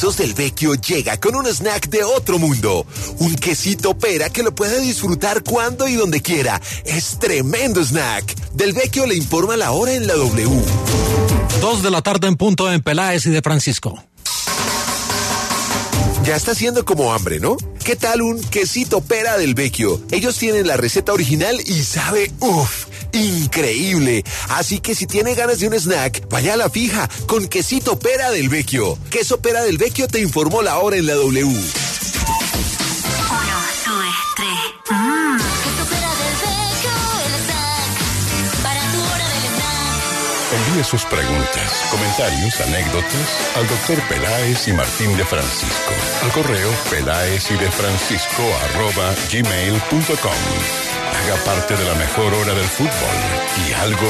quesos del Vecchio llega con un snack de otro mundo. Un quesito pera que lo puede disfrutar cuando y donde quiera. Es tremendo snack. Del Vecchio le informa la hora en la W. 2 de la tarde en punto en Peláez y de Francisco. Ya está haciendo como hambre, ¿no? ¿Qué tal un quesito pera del Vecchio? Ellos tienen la receta original y sabe, increíble. Así que si tiene ganas de un snack, vaya a la fija con quesito pera del Vecchio. Queso pera del Vecchio te informó la hora en la W. 1, 2, 3. Queso pera del Vecchio, el snack. Para tu hora del snack. Envíe sus preguntas, comentarios, anécdotas al Dr. Peláez y Martín de Francisco. Al correo pelaezydefrancisco@gmail.com. Haga parte de la mejor hora del fútbol y algo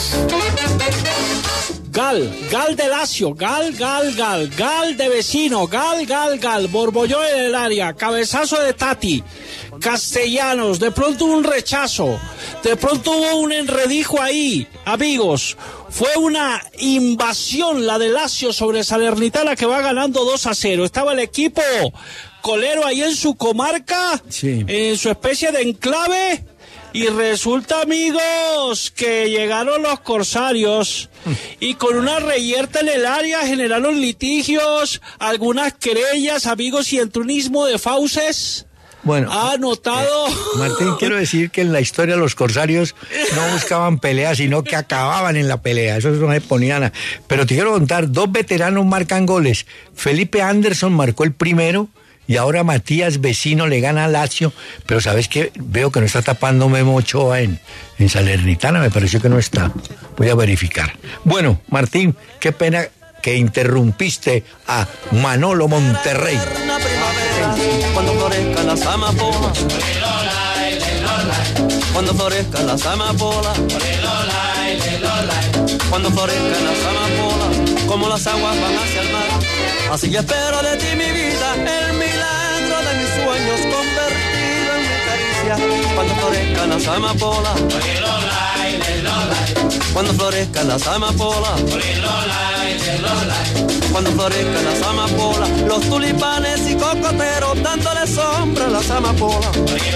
más. Gal de Lazio, Gal de Vecino, Gal, Borbolló en el área, cabezazo de Tati, Castellanos, de pronto un rechazo, de pronto hubo un enredijo ahí, amigos, fue una invasión la de Lazio sobre Salernitana que va ganando 2-0, estaba el equipo colero ahí en su comarca, sí, en su especie de enclave. Y resulta, amigos, que llegaron los corsarios y con una reyerta en el área generaron litigios, algunas querellas, amigos, y el turismo de fauces. Bueno, ha anotado. Martín, quiero decir que en la historia los corsarios no buscaban peleas, sino que acababan en la pelea. Eso no se ponían. Pero te quiero contar, 2 veteranos marcan goles. Felipe Anderson marcó el primero. Y ahora Matías Vecino le gana a Lazio, pero ¿sabes qué? Veo que no está tapando Memo Ochoa en Salernitana, me pareció que no está. Voy a verificar. Bueno, Martín, qué pena que interrumpiste a Manolo Monterrey. Cuando florezcan las amapolas, cuando florezcan las amapolas, cuando florezcan las amapolas, como las aguas van hacia el mar. Así yo espero de ti, mi vida, el milagro de mis sueños convertido en mi caricia. Cuando florezcan las amapolas, cuando florezcan las amapolas, cuando florezcan las amapolas, los tulipanes y cocoteros dándole sombra a las amapolas.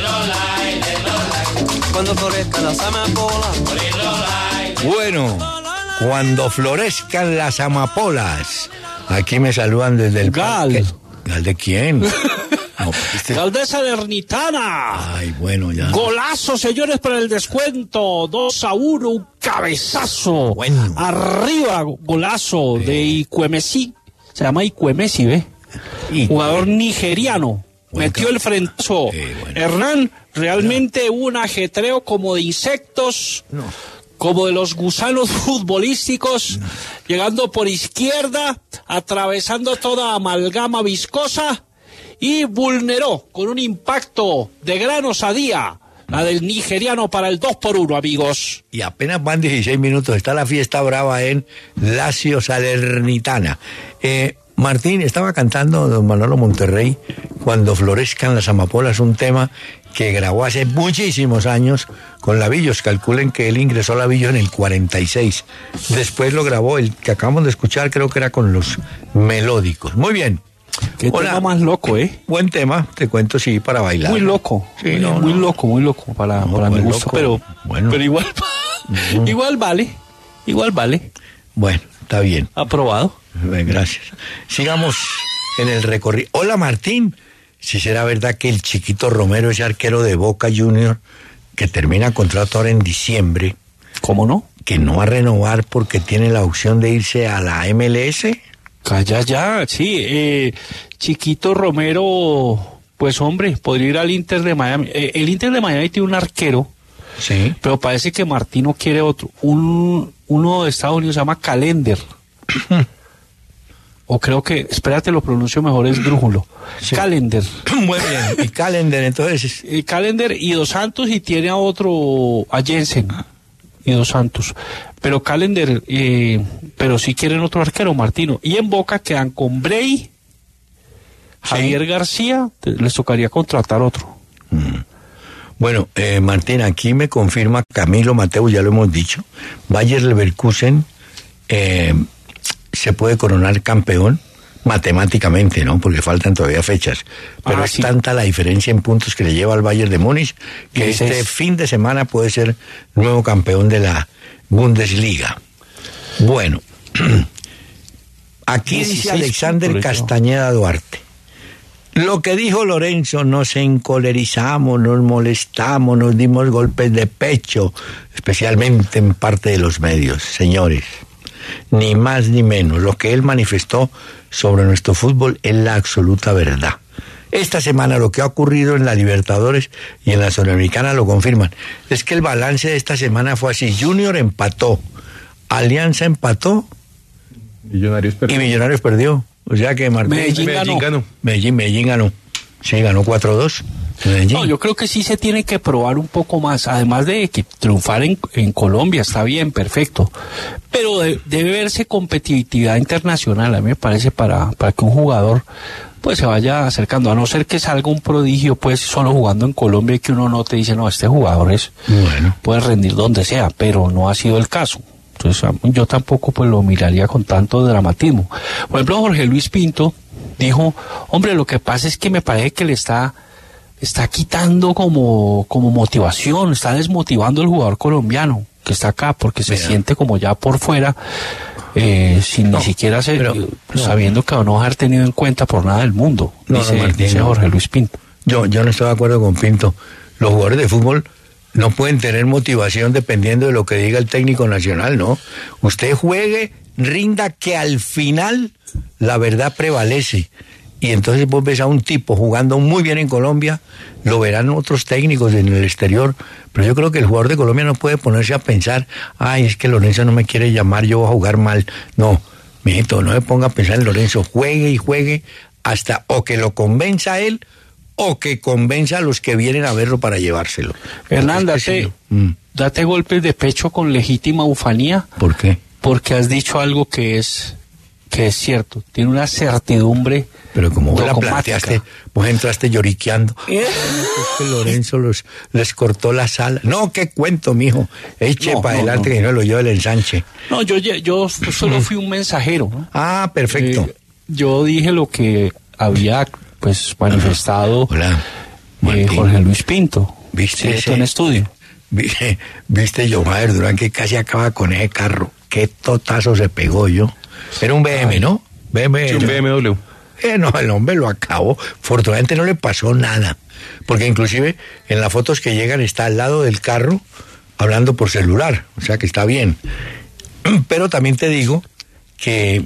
Cuando florezcan las amapolas. Bueno, cuando florezcan las amapolas. Aquí me saludan desde el Gal. parque. ¿Gal de quién? No, Gal de Salernitana. Ay, bueno, ya. Golazo, señores, para el descuento. 2-1, un cabezazo. Bueno. Arriba, golazo de Ikwemesi. Se llama Ikwemesi, ¿ve? Jugador nigeriano. Buen Metió el frentazo. Bueno. Hernán, realmente un ajetreo como de insectos. No. Como de los gusanos futbolísticos, llegando por izquierda, atravesando toda amalgama viscosa y vulneró con un impacto de gran osadía la del nigeriano para el 2-1, amigos. Y apenas van 16 minutos, está la fiesta brava en Lazio Salernitana. Martín, estaba cantando don Manolo Monterrey, Cuando florezcan las amapolas, un tema que grabó hace muchísimos años con Lavillos. Calculen que él ingresó a Lavillos en el 46. Después lo grabó el que acabamos de escuchar, creo que era con los Melódicos. Muy bien. Qué tema más loco, ¿eh? Buen tema, te cuento, sí, para bailar. Muy loco, sí, muy loco para mi gusto, loco. pero igual, igual vale. Bueno, está bien. Aprobado. Bien, gracias. Sigamos en el recorrido. Hola, Martín. Si será verdad que el Chiquito Romero, ese arquero de Boca Junior, que termina contrato ahora en diciembre. ¿Cómo no? Que no va a renovar porque tiene la opción de irse a la MLS. Calla ya, sí. Chiquito Romero, pues hombre, podría ir al Inter de Miami. El Inter de Miami tiene un arquero. Sí. Pero parece que Martino quiere otro. Uno de Estados Unidos se llama Calender. O creo que, espérate, lo pronuncio mejor, es Drújulo. Sí. Calender. Muy bien. Y Calender, entonces. Calender y Dos Santos, y tiene a otro, a Jensen y Dos Santos. Pero Calender, pero sí quieren otro arquero, Martino. Y en Boca quedan con Bray, Javier García, les tocaría contratar otro. Bueno, Martín, aquí me confirma Camilo Mateu, ya lo hemos dicho. Bayer Leverkusen se puede coronar campeón, matemáticamente, ¿no? Porque faltan todavía fechas. Pero es tanta la diferencia en puntos que le lleva al Bayern de Múnich que este fin de semana puede ser nuevo campeón de la Bundesliga. Bueno, aquí dice Alexander Castañeda Duarte. Lo que dijo Lorenzo, nos encolerizamos, nos molestamos, nos dimos golpes de pecho, especialmente en parte de los medios. Señores, ni más ni menos, lo que él manifestó sobre nuestro fútbol es la absoluta verdad. Esta semana lo que ha ocurrido en la Libertadores y en la Sudamericana lo confirman. Es que el balance de esta semana fue así: Junior empató, Alianza empató y Millonarios perdió. O sea que Medellín ganó. Medellín ganó. Sí, ganó 4-2. Medellín. No, yo creo que sí se tiene que probar un poco más. Además de que triunfar en Colombia está bien, perfecto. Pero debe verse competitividad internacional, a mí me parece, para que un jugador pues se vaya acercando. A no ser que salga un prodigio, pues solo jugando en Colombia y que uno no te dice, no, este jugador puede rendir donde sea, pero no ha sido el caso. Entonces yo tampoco pues lo miraría con tanto dramatismo. Por ejemplo, Jorge Luis Pinto dijo, hombre, lo que pasa es que me parece que le está quitando como motivación, está desmotivando al jugador colombiano que está acá, porque se siente como ya por fuera, sin ni siquiera sabiendo que no va a ser tenido en cuenta por nada del mundo, dice Jorge Luis Pinto. Yo no estoy de acuerdo con Pinto. Los jugadores de fútbol no pueden tener motivación dependiendo de lo que diga el técnico nacional, ¿no? Usted juegue, rinda, que al final la verdad prevalece. Y entonces vos ves a un tipo jugando muy bien en Colombia, lo verán otros técnicos en el exterior, pero yo creo que el jugador de Colombia no puede ponerse a pensar, ay, es que Lorenzo no me quiere llamar, yo voy a jugar mal. No, mijito, no se ponga a pensar en Lorenzo, juegue y juegue hasta o que lo convenza a él, o que convenza a los que vienen a verlo para llevárselo. Hernán, date golpes de pecho con legítima ufanía. ¿Por qué? Porque has dicho algo que es cierto. Tiene una certidumbre. Pero como vos la planteaste, vos entraste lloriqueando. Es que Lorenzo les cortó la sala. No, qué cuento, mijo. Eche para adelante que no lo lleve el ensanche. No, yo solo fui un mensajero, ¿no? Ah, perfecto. Yo dije lo que había pues manifestado Jorge Luis Pinto. ¿Viste en estudio? ¿Viste Yomaer Durán que casi acaba con ese carro? Qué totazo se pegó yo. Era un BM, ¿no? BMW. Sí, un BMW. No, el hombre lo acabó. Afortunadamente no le pasó nada. Porque inclusive en las fotos que llegan está al lado del carro hablando por celular. O sea que está bien. Pero también te digo que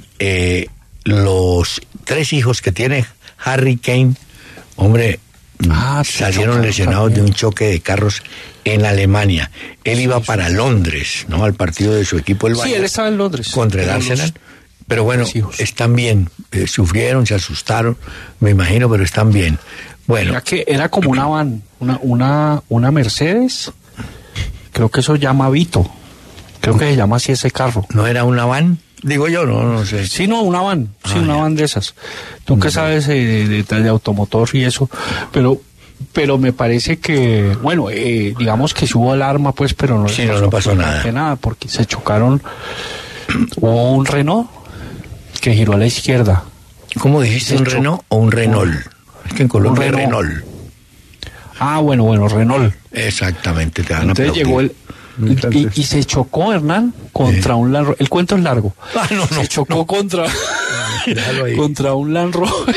los 3 hijos que tiene Harry Kane, hombre, salieron lesionados de un choque de carros en Alemania. Él iba para Londres, ¿no? Al partido de su equipo, el Bayern. Sí, él estaba en Londres. Contra el Arsenal. Pero bueno, están bien. Sufrieron, se asustaron, me imagino, pero están bien. Bueno. Era como una van, una Mercedes. Creo que eso llama Vito. Creo que se llama así ese carro. ¿No era una van? Digo yo, no sé. Sí, no, una van. Sí, una van de esas. Tú que sabes de automotor y eso. Pero me parece que, bueno, digamos que hubo alarma, pues, pero no pasó nada. Porque se chocaron. Hubo un Renault que giró a la izquierda. ¿Cómo dijiste? ¿Un Renault o un Renault? Es que en Colombia es Renault. Ah, bueno, Renault. Exactamente, te van a Entonces llegó y se chocó, Hernán, contra un Land Rover. El cuento es largo. Se chocó contra un Land Rover.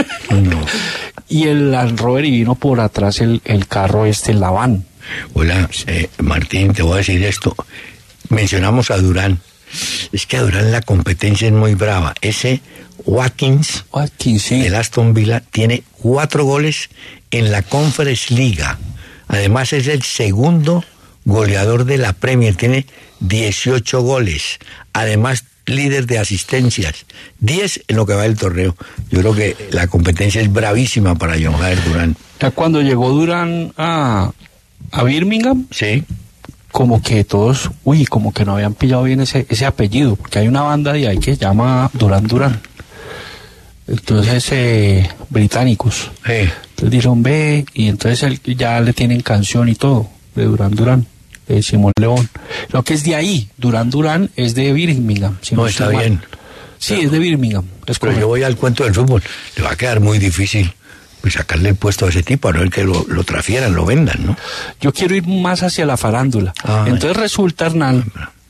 Y el Land Rover y vino por atrás el carro la van. Hola, Martín, te voy a decir esto. Mencionamos a Durán. Es que a Durán la competencia es muy brava. Ese Watkins sí, del Aston Villa tiene 4 goles en la Conference League. Además es el segundo goleador de la Premier, tiene 18 goles. Además, líder de asistencias, 10 en lo que va del torneo. Yo creo que la competencia es bravísima para John Javier Durán. Ya cuando llegó Durán a Birmingham, sí, como que todos, como que no habían pillado bien ese apellido, porque hay una banda de ahí que se llama Durán. Entonces, británicos. Entonces dijeron, ve, y entonces ya le tienen canción y todo, de Durán, de Simón León. Lo que es de ahí, Durán es de Birmingham. No, está bien. Sí, es de Birmingham. Pero yo voy al cuento del fútbol. Le va a quedar muy difícil pues, sacarle el puesto a ese tipo, a no ser que lo transfieran, lo vendan, ¿no? Yo quiero ir más hacia la farándula. Entonces resulta, Hernán,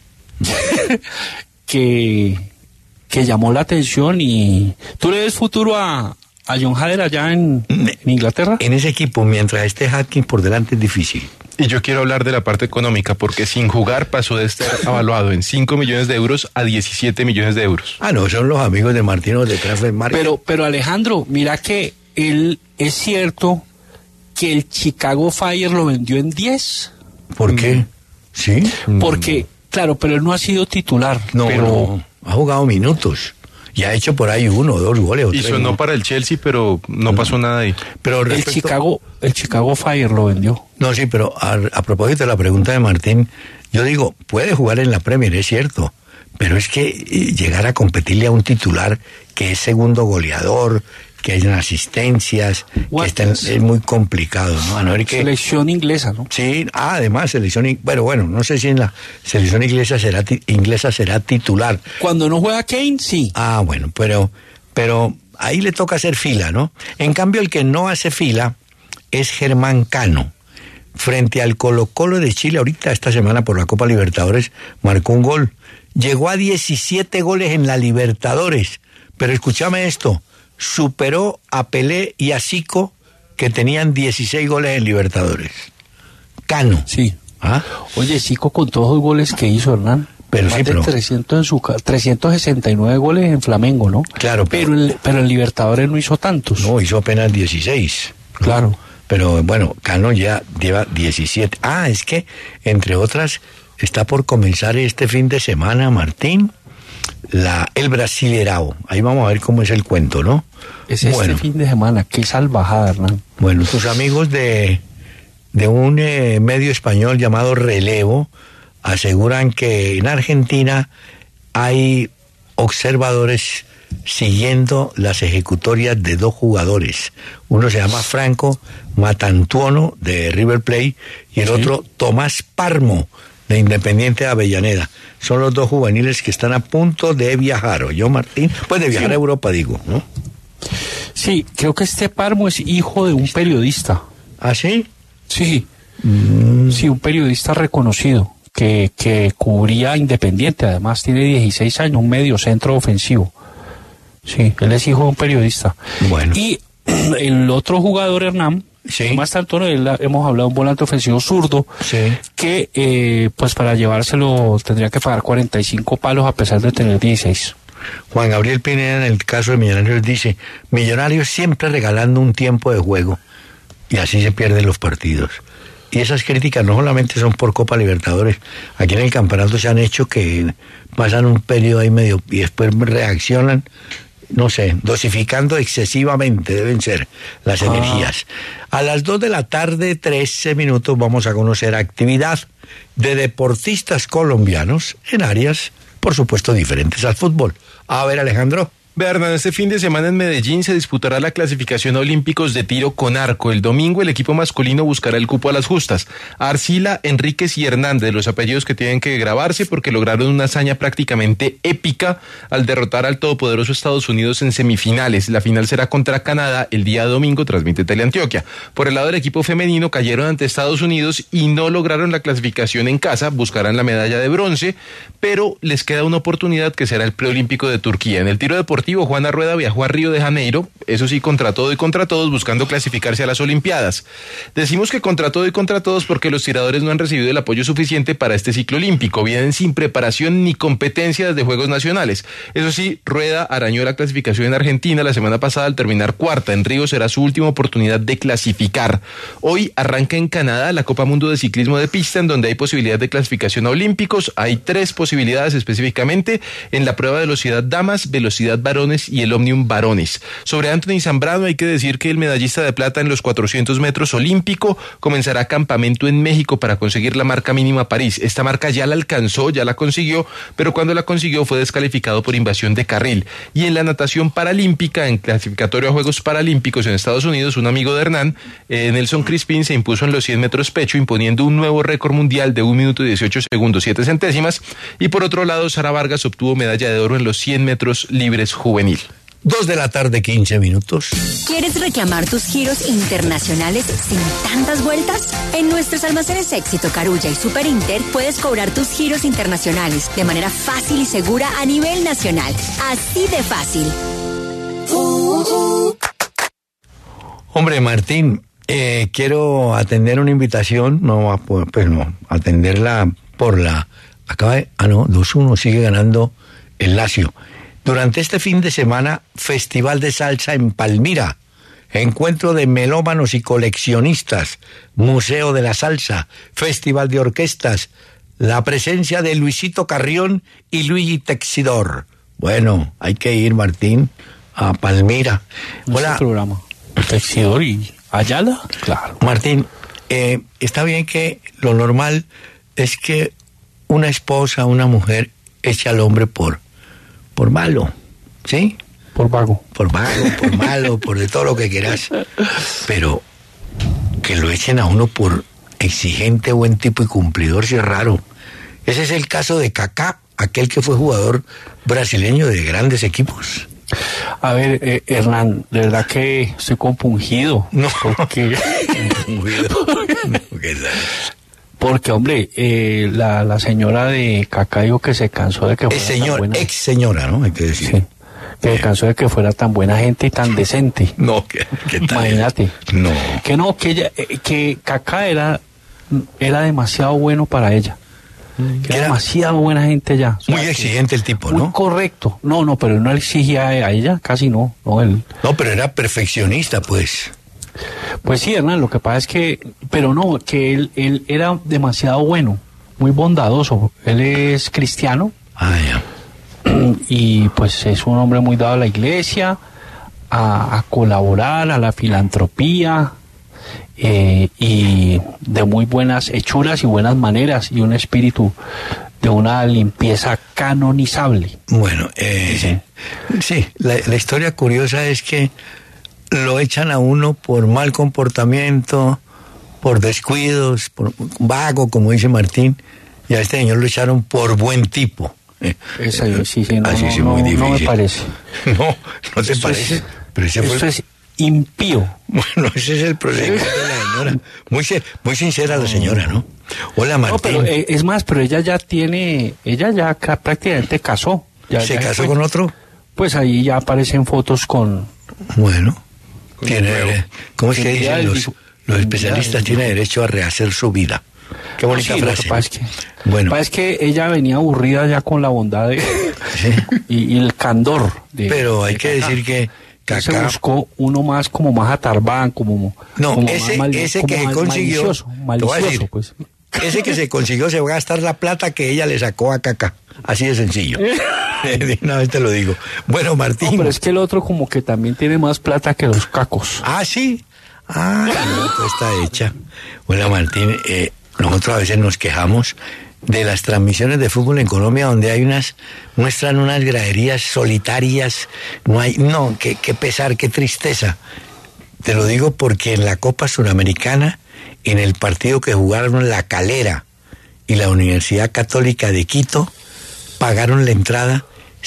que llamó la atención y... ¿Tú le ves futuro a John Hader allá en Inglaterra? En ese equipo, mientras esté Atkins por delante, es difícil. Y yo quiero hablar de la parte económica, porque sin jugar pasó de estar evaluado en 5 millones de euros a 17 millones de euros. No, son los amigos de Martino de Transfer Market. Pero Alejandro, mira que él es cierto que el Chicago Fire lo vendió en 10. ¿Por qué? ¿Sí? Porque, claro, pero él no ha sido titular. No, ha jugado minutos. Y ha hecho por ahí 1 o 2 goles. Y sonó para el Chelsea, pero no pasó nada ahí. Pero el Chicago Fire lo vendió. No, sí, pero a propósito de la pregunta de Martín, yo digo, puede jugar en la Premier, es cierto, pero es que llegar a competirle a un titular que es segundo goleador, que hayan asistencias, es muy complicado, ¿no? A no ver que... Selección inglesa, ¿no? Sí, además, bueno, no sé si en la selección inglesa será titular. Cuando no juega Kane, sí. Bueno, pero ahí le toca hacer fila, ¿no? En cambio, el que no hace fila es Germán Cano. Frente al Colo-Colo de Chile, ahorita esta semana por la Copa Libertadores, marcó un gol. Llegó a 17 goles en la Libertadores. Pero escúchame esto, superó a Pelé y a Zico, que tenían 16 goles en Libertadores. Cano. Sí. Oye, Zico con todos los goles que hizo, Hernán. Pero más sí, de 369 goles en Flamengo, ¿no? Claro. Pero en Libertadores no hizo tantos. No, hizo apenas 16. ¿no? Claro. Pero bueno, Cano ya lleva 17. Es que, entre otras, está por comenzar este fin de semana, Martín, el Brasileirao. Ahí vamos a ver cómo es el cuento, ¿no? Es este fin de semana, qué salvajada, Hernán. Bueno, tus amigos de un medio español llamado Relevo aseguran que en Argentina hay observadores siguiendo las ejecutorias de 2 jugadores. Uno se llama Franco Matantuono, de River Plate, y el otro Tomás Parmo, de Independiente de Avellaneda. Son los 2 juveniles que están a punto de viajar, ¿oyó, Martín? Pues de viajar a Europa, digo, ¿no? Sí, creo que este Parmo es hijo de un periodista. ¿Ah, sí? Sí, sí, un periodista reconocido que cubría Independiente, además tiene 16 años, un medio centro ofensivo. Sí, él es hijo de un periodista. Bueno. Y el otro jugador, Hernán, más tanto, hemos hablado de un volante ofensivo zurdo, que pues para llevárselo tendría que pagar 45 palos a pesar de tener 16. Juan Gabriel Pineda, en el caso de Millonarios, dice: Millonarios siempre regalando un tiempo de juego, y así se pierden los partidos. Y esas críticas no solamente son por Copa Libertadores, aquí en el campeonato se han hecho que pasan un periodo ahí medio y después reaccionan, no sé, dosificando excesivamente deben ser las energías. A las 2 de la tarde, 13 minutos, vamos a conocer actividad de deportistas colombianos en áreas, por supuesto, diferentes al fútbol. A ver, Alejandro. Hernán, este fin de semana en Medellín se disputará la clasificación a Olímpicos de tiro con arco. El domingo el equipo masculino buscará el cupo a las justas. Arcila, Enríquez y Hernández, los apellidos que tienen que grabarse porque lograron una hazaña prácticamente épica al derrotar al todopoderoso Estados Unidos en semifinales. La final será contra Canadá el día domingo, transmite Teleantioquia. Por el lado del equipo femenino cayeron ante Estados Unidos y no lograron la clasificación en casa, buscarán la medalla de bronce, pero les queda una oportunidad que será el preolímpico de Turquía. En el tiro deportivo, Juana Rueda viajó a Río de Janeiro, eso sí, contra todo y contra todos, buscando clasificarse a las Olimpiadas. Decimos que contra todo y contra todos porque los tiradores no han recibido el apoyo suficiente para este ciclo olímpico, vienen sin preparación ni competencia desde Juegos Nacionales. Eso sí, Rueda arañó la clasificación en Argentina la semana pasada al terminar cuarta. En Río será su última oportunidad de clasificar. Hoy arranca en Canadá la Copa Mundo de Ciclismo de Pista, en donde hay posibilidad de clasificación a Olímpicos. Hay 3 posibilidades específicamente en la prueba de velocidad damas, velocidad varones y el Omnium varones. Sobre Anthony Zambrano hay que decir que el medallista de plata en los 400 metros olímpico comenzará campamento en México para conseguir la marca mínima París. Esta marca ya la alcanzó, ya la consiguió, pero cuando la consiguió fue descalificado por invasión de carril. Y en la natación paralímpica, en clasificatorio a Juegos Paralímpicos en Estados Unidos, un amigo de Hernán, Nelson Crispin, se impuso en los 100 metros pecho, imponiendo un nuevo récord mundial de 1 minuto 18 segundos 7 centésimas. Y por otro lado, Sara Vargas obtuvo medalla de oro en los 100 metros libres juvenil. 2:15 p.m. ¿Quieres reclamar tus giros internacionales sin tantas vueltas? En nuestros almacenes Éxito, Carulla y Super Inter puedes cobrar tus giros internacionales de manera fácil y segura a nivel nacional. Así de fácil. Hombre, Martín, quiero atender una invitación, atenderla por la... 2-1, sigue ganando el Lazio. Durante este fin de semana, Festival de Salsa en Palmira, encuentro de melómanos y coleccionistas, Museo de la Salsa, Festival de Orquestas, la presencia de Luisito Carrión y Luigi Texidor. Bueno, hay que ir, Martín, a Palmira. Hola. Programa. Texidor y Ayala, claro. Martín, está bien que lo normal es que una esposa, una mujer, eche al hombre por malo, ¿sí? Por vago. Por malo, por de todo lo que quieras. Pero que lo echen a uno por exigente, buen tipo y cumplidor, si es raro. Ese es el caso de Kaká, aquel que fue jugador brasileño de grandes equipos. A ver, Hernán, de verdad que estoy compungido. No. Porque... Porque, hombre, la señora de Kaká dijo que se cansó de que fuera tan buena. Ex señora, ¿no? Hay que decir. Sí. Que se cansó de que fuera tan buena gente y tan decente. No, ¿qué tal? Imagínate. No. Que ella, que Kaká era demasiado bueno para ella. Que era demasiado buena gente ya. O sea, muy exigente el tipo, ¿no? Muy correcto. No, pero él no exigía a ella, casi no. No, pero era perfeccionista, pues. Pues sí, Hernán, lo que pasa es que, pero no, que él era demasiado bueno, muy bondadoso. Él es cristiano. Ya. Y pues es un hombre muy dado a la iglesia, a colaborar, a la filantropía, y de muy buenas hechuras y buenas maneras, y un espíritu de una limpieza canonizable. Bueno, sí, la historia curiosa es que lo echan a uno por mal comportamiento, por descuidos, por vago, como dice Martín, y a este señor lo echaron por buen tipo. Muy difícil. No me parece. No te parece. Pero eso es impío. Bueno, ese es el problema de la señora. Muy sincera la señora, ¿no? Hola, Martín. No, pero es más, pero ella ya prácticamente casó. ¿Se casó con otro? Pues ahí ya aparecen fotos con... Bueno, ¿cómo es que dicen los especialistas? Tiene derecho a rehacer su vida. Qué bonita frase. Lo que pasa es que ella venía aburrida ya con la bondad y el candor. Pero hay que decir que Kaká se buscó uno más como más atarbán, ese que se consiguió, malicioso, pues. Ese que se consiguió se va a gastar la plata que ella le sacó a Kaká. Así de sencillo. De una vez te lo digo. Bueno, Martín. No, pero es que el otro como que también tiene más plata que los cacos. Ah, sí. La nota está hecha. Bueno, Martín, nosotros a veces nos quejamos de las transmisiones de fútbol en Colombia, donde muestran unas graderías solitarias. Qué pesar, qué tristeza. Te lo digo porque en la Copa Suramericana, en el partido que jugaron La Calera y la Universidad Católica de Quito, pagaron la entrada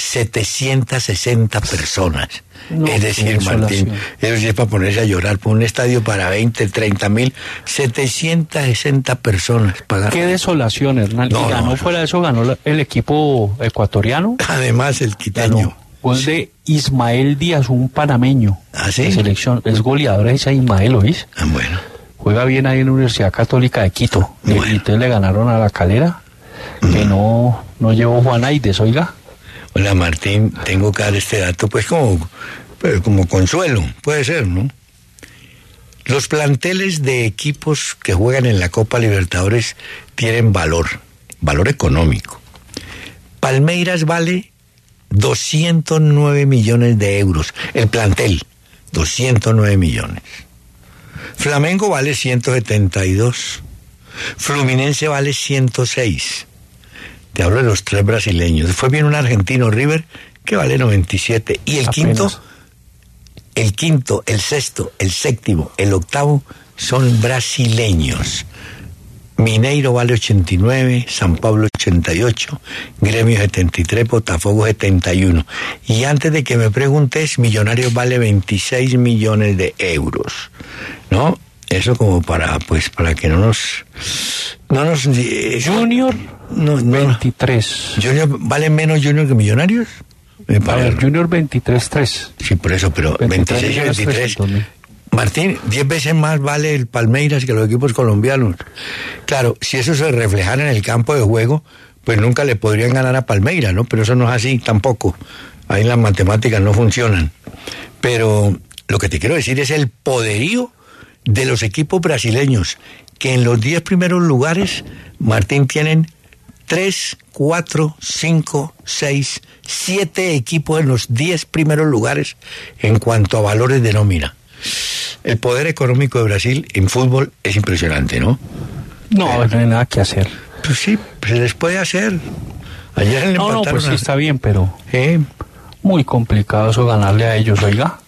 760 personas. Es decir, Martín, eso sí es para ponerse a llorar. Por un estadio para 20, 30 mil, 760 personas pagaron. Qué desolación, Hernán. Fuera de eso, ganó el equipo ecuatoriano. Además, el quiteño. Gol de Ismael Díaz, un panameño. ¿Ah, sí? De selección. Es goleador ese Ismael, ¿oís? Bueno. Juega bien ahí en la Universidad Católica de Quito. Bueno. Y entonces le ganaron a La Calera, que no llevó Juan Aides, oiga. Hola, Martín, tengo que dar este dato, pues como consuelo, puede ser, ¿no? Los planteles de equipos que juegan en la Copa Libertadores tienen valor económico. Palmeiras vale 209 millones de euros, el plantel, 209 millones. Flamengo vale 172, Fluminense vale 106. Te hablo de los tres brasileños. Después viene un argentino, River, que vale 97. Y el quinto, el sexto, el séptimo, el octavo son brasileños. Mineiro vale 89, San Pablo 89. 68, Gremio 73, Botafogo 71. Y antes de que me preguntes, Millonarios vale 26 millones de euros, ¿no? Eso como para que no nos Junior, no, 23. ¿Junior vale menos Junior que Millonarios? A ver, Junior 23.3. Sí, por eso, pero 26 y 23. Martín, 10 veces más vale el Palmeiras que los equipos colombianos. Claro, si eso se reflejara en el campo de juego, pues nunca le podrían ganar a Palmeiras, ¿no? Pero eso no es así tampoco. Ahí las matemáticas no funcionan. Pero lo que te quiero decir es el poderío de los equipos brasileños, que en los 10 primeros lugares, Martín, tienen 3, 4, 5, 6, 7 equipos en los 10 primeros lugares en cuanto a valores de nómina. El poder económico de Brasil en fútbol es impresionante, ¿no? No hay nada que hacer. Pues sí, se les puede hacer. Ayer le empataron. No, pues sí está bien, pero ¿Eh? muy complicado eso ganarle a ellos, oiga.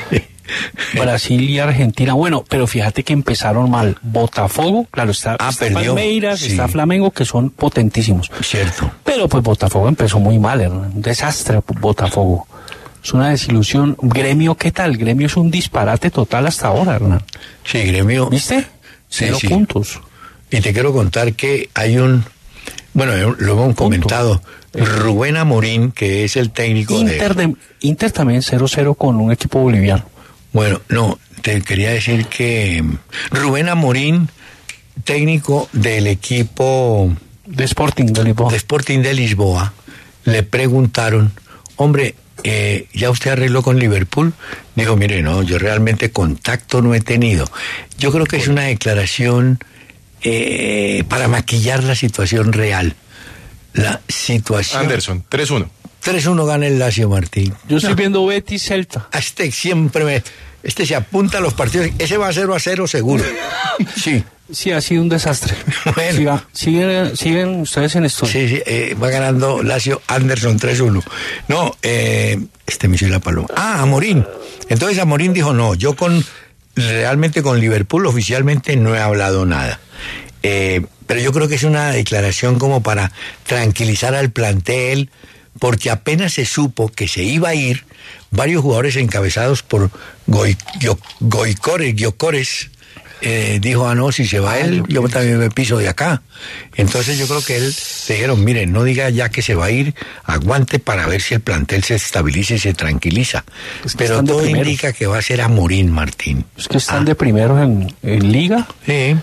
Brasil y Argentina, bueno, pero fíjate que empezaron mal. Botafogo, claro, está Palmeiras, sí. Está Flamengo, que son potentísimos. Cierto. Pero pues Botafogo empezó muy mal, Hernán. Un desastre Botafogo. Es una desilusión. Gremio, ¿qué tal? Gremio es un disparate total hasta ahora, Hernán. Sí, Gremio. ¿Viste? Sí, 0 puntos. Y te quiero contar que hay bueno, lo hemos comentado, Rubén Amorín, que es el técnico Inter también 0-0 con un equipo boliviano. Bueno, no, te quería decir que Rubén Amorín, técnico del equipo de Sporting de Lisboa, le preguntaron, hombre, ¿ya usted arregló con Liverpool? Dijo, mire, no, yo realmente contacto no he tenido. Yo creo que es una declaración para maquillar la situación real. La situación... Anderson, 3-1. 3-1 gana el Lazio, Martín. Yo estoy viendo Betis Celta. Este se apunta a los partidos. Ese va 0-0 seguro. Sí. Sí, ha sido un desastre. Bueno. Siguen ustedes en esto. Sí, va ganando Lazio Anderson 3-1. No, me hizo la paloma. Amorín. Entonces Amorín dijo, no, yo realmente con Liverpool oficialmente no he hablado nada. Pero yo creo que es una declaración como para tranquilizar al plantel, porque apenas se supo que se iba a ir, varios jugadores encabezados por Gyökeres, dijo, no, si se va él, yo también me piso de acá. Entonces yo creo que le dijeron, miren, no diga ya que se va a ir, aguante para ver si el plantel se estabiliza y se tranquiliza. Pero todo indica que va a ser Amorín, Martín. Es que están de primeros en Liga. Sí.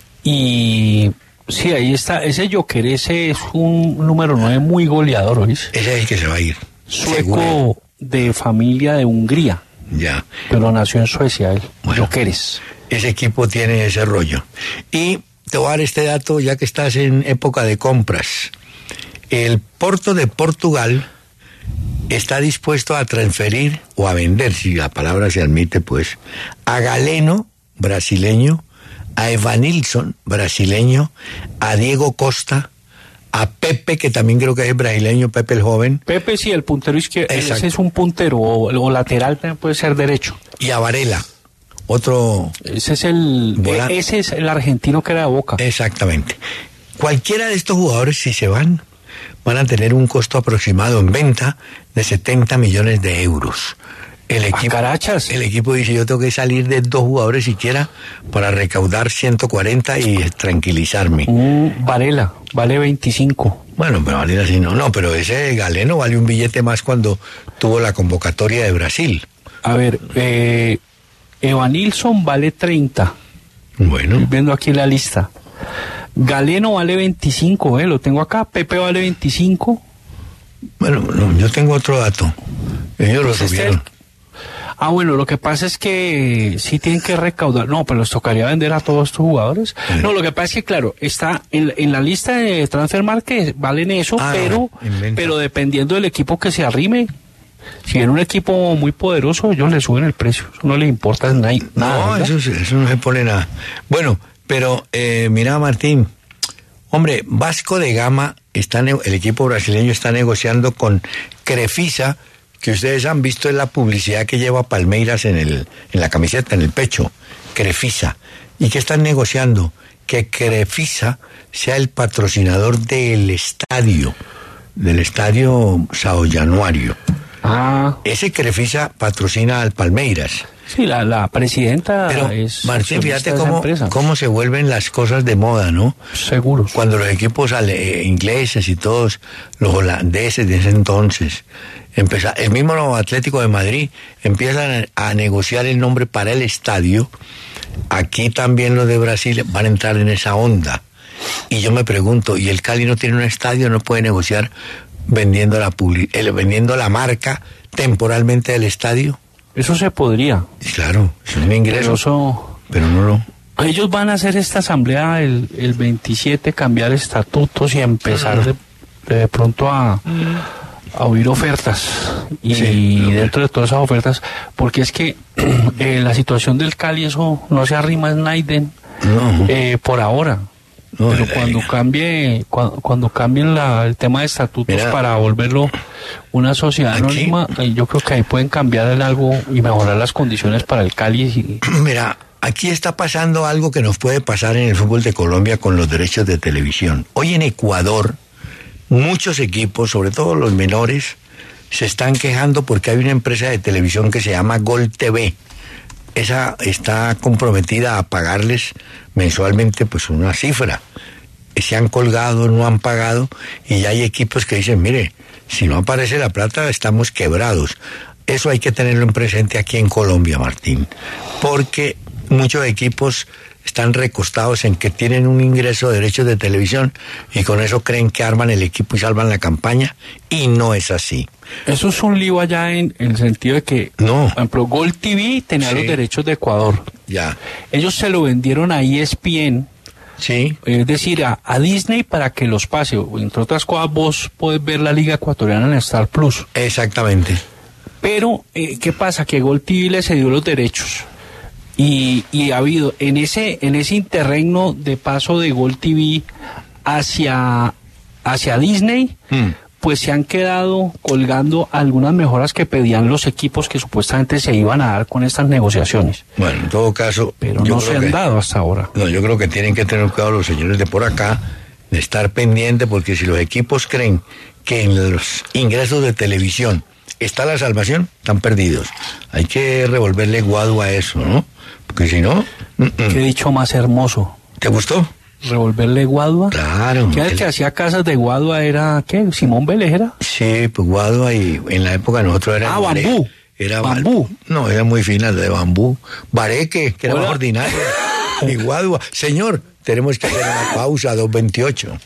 Y sí, ahí está, ese Gyökeres es un número 9 muy goleador, ¿oís? Ese es el que se va a ir. Sueco, seguro. De familia de Hungría. Ya. Pero nació en Suecia él, bueno, Gyökeres. Ese equipo tiene ese rollo. Y te voy a dar este dato ya que estás en época de compras. El Porto de Portugal está dispuesto a transferir o a vender, si la palabra se admite, pues, a Galeno, brasileño, a Evanilson, brasileño, a Diego Costa, a Pepe, que también creo que es brasileño, Pepe el joven. Pepe sí, el puntero izquierdo. Exacto. Ese es un puntero, o lateral también puede ser derecho. Y a Varela, otro... Ese es el argentino que era de Boca. Exactamente. Cualquiera de estos jugadores, si se van a tener un costo aproximado en venta de 70 millones de euros. El equipo dice, yo tengo que salir de 2 jugadores siquiera para recaudar 140 y tranquilizarme. Varela, vale 25. Bueno, pero Varela sí no, pero ese Galeno vale un billete más cuando tuvo la convocatoria de Brasil. A ver, Evanilson vale 30. Bueno. Estoy viendo aquí la lista. Galeno vale 25, lo tengo acá. Pepe vale 25. Bueno, no, yo tengo otro dato. Ellos lo subieron. Bueno, lo que pasa es que sí tienen que recaudar. No, pero les tocaría vender a todos estos jugadores. Sí. No, lo que pasa es que, claro, está en la lista de Transfermarkt, valen eso, pero dependiendo del equipo que se arrime. Si viene un equipo muy poderoso, ellos le suben el precio. Eso no le importa nada. No, eso no se pone nada. Bueno, pero mira, Martín, hombre, Vasco de Gama, el equipo brasileño está negociando con Crefisa, que ustedes han visto en la publicidad que lleva Palmeiras en la camiseta, en el pecho, Crefisa. ¿Y qué están negociando? que Crefisa sea el patrocinador del estadio Sao Januario. Ese Crefisa patrocina al Palmeiras. Sí, la presidenta. Pero, es Martín, fíjate empresa. cómo se vuelven las cosas de moda, ¿no? Seguros. Cuando los equipos ingleses y todos, los holandeses de ese entonces, el mismo Atlético de Madrid empiezan a negociar el nombre para el estadio. Aquí también los de Brasil van a entrar en esa onda. Y yo me pregunto, ¿y el Cali no tiene un estadio? ¿No puede negociar vendiendo la marca temporalmente del estadio? Eso se podría. Claro, es un ingreso. Pero no lo... Ellos van a hacer esta asamblea el 27, cambiar estatutos y empezar de pronto a oír ofertas. Y dentro de todas esas ofertas, porque es que la situación del Cali, eso no se arrima en Naiden por ahora. No, pero cuando cambien el tema de estatutos para volverlo una sociedad anónima, yo creo que ahí pueden cambiar el algo y mejorar las condiciones para el Cali. Mira, aquí está pasando algo que nos puede pasar en el fútbol de Colombia con los derechos de televisión. Hoy en Ecuador, muchos equipos, sobre todo los menores, se están quejando porque hay una empresa de televisión que se llama Gol TV. Esa está comprometida a pagarles mensualmente pues una cifra. Se han colgado, no han pagado, y ya hay equipos que dicen, mire, si no aparece la plata estamos quebrados. Eso hay que tenerlo en presente aquí en Colombia, Martín, porque muchos equipos están recostados en que tienen un ingreso de derechos de televisión y con eso creen que arman el equipo y salvan la campaña, y no es así. Eso es un lío allá en el sentido de que, por ejemplo, Gol TV tenía los derechos de Ecuador. Ya. Ellos se lo vendieron a ESPN. Sí. Es decir, a Disney para que los pase. Entre otras cosas, vos podés ver la Liga Ecuatoriana en Star Plus. Exactamente. Pero, ¿qué pasa? Que Gol TV le cedió los derechos. Y ha habido, en ese interregno de paso de Gol TV hacia Disney, pues se han quedado colgando algunas mejoras que pedían los equipos que supuestamente se iban a dar con estas negociaciones. Bueno, en todo caso... Pero no se han dado hasta ahora. No, yo creo que tienen que tener cuidado los señores de por acá, de estar pendientes, porque si los equipos creen que en los ingresos de televisión está la salvación, están perdidos. Hay que revolverle guado a eso, ¿no? Porque si no... Qué dicho más hermoso. ¿Te gustó? ¿Revolverle guadua? Claro. ¿Qué era el que hacía casas de guadua? ¿Era qué? ¿Simón Vélez era? Sí, pues guadua, y en la época de nosotros era... bambú. Era bambú. No, era muy fina, de bambú. Bareque, que era más ordinario. Y guadua. Señor, tenemos que hacer una pausa, 2:28.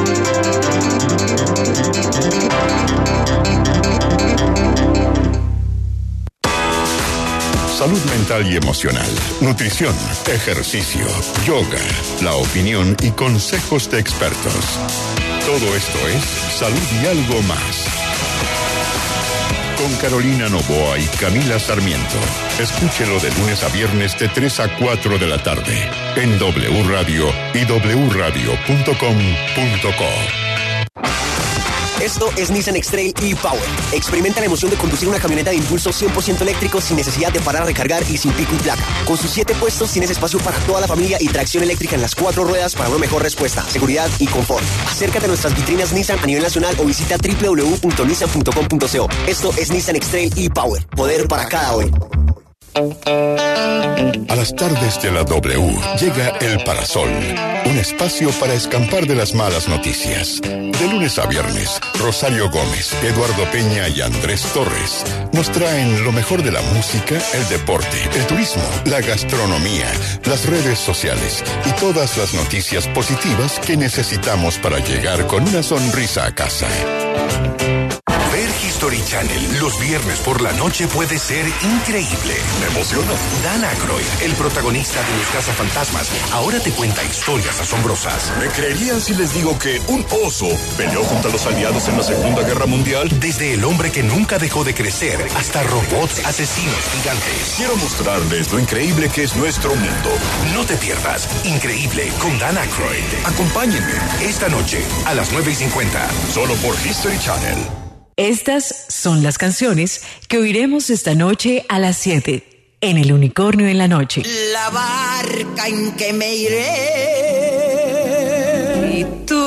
Salud mental y emocional, nutrición, ejercicio, yoga, la opinión y consejos de expertos. Todo esto es Salud y algo más. Con Carolina Noboa y Camila Sarmiento. Escúchelo de lunes a viernes de 3 a 4 de la tarde en W Radio y wradio.com.co. Esto es Nissan X-Trail e-Power. Experimenta la emoción de conducir una camioneta de impulso 100% eléctrico sin necesidad de parar a recargar y sin pico y placa. Con sus 7 puestos tienes espacio para toda la familia y tracción eléctrica en las 4 ruedas para una mejor respuesta, seguridad y confort. Acércate a nuestras vitrinas Nissan a nivel nacional o visita www.nissan.com.co. Esto es Nissan X-Trail e-Power. Poder para cada hoy. A las tardes de la W llega El Parasol, un espacio para escapar de las malas noticias. De lunes a viernes, Rosario Gómez, Eduardo Peña y Andrés Torres nos traen lo mejor de la música, el deporte, el turismo, la gastronomía, las redes sociales y todas las noticias positivas que necesitamos para llegar con una sonrisa a casa. Ver History Channel los viernes por la noche puede ser increíble. Me emocionó. Dan Aykroyd, el protagonista de Los Cazafantasmas, ahora te cuenta historias asombrosas. ¿Me creerían si les digo que un oso peleó contra los aliados en la Segunda Guerra Mundial? Desde el hombre que nunca dejó de crecer hasta robots asesinos gigantes. Quiero mostrarles lo increíble que es nuestro mundo. No te pierdas Increíble con Dan Aykroyd. Acompáñenme esta noche a las 9:50. Solo por History Channel. Estas son las canciones que oiremos esta noche a las 7 en El Unicornio en la Noche. La barca en que me iré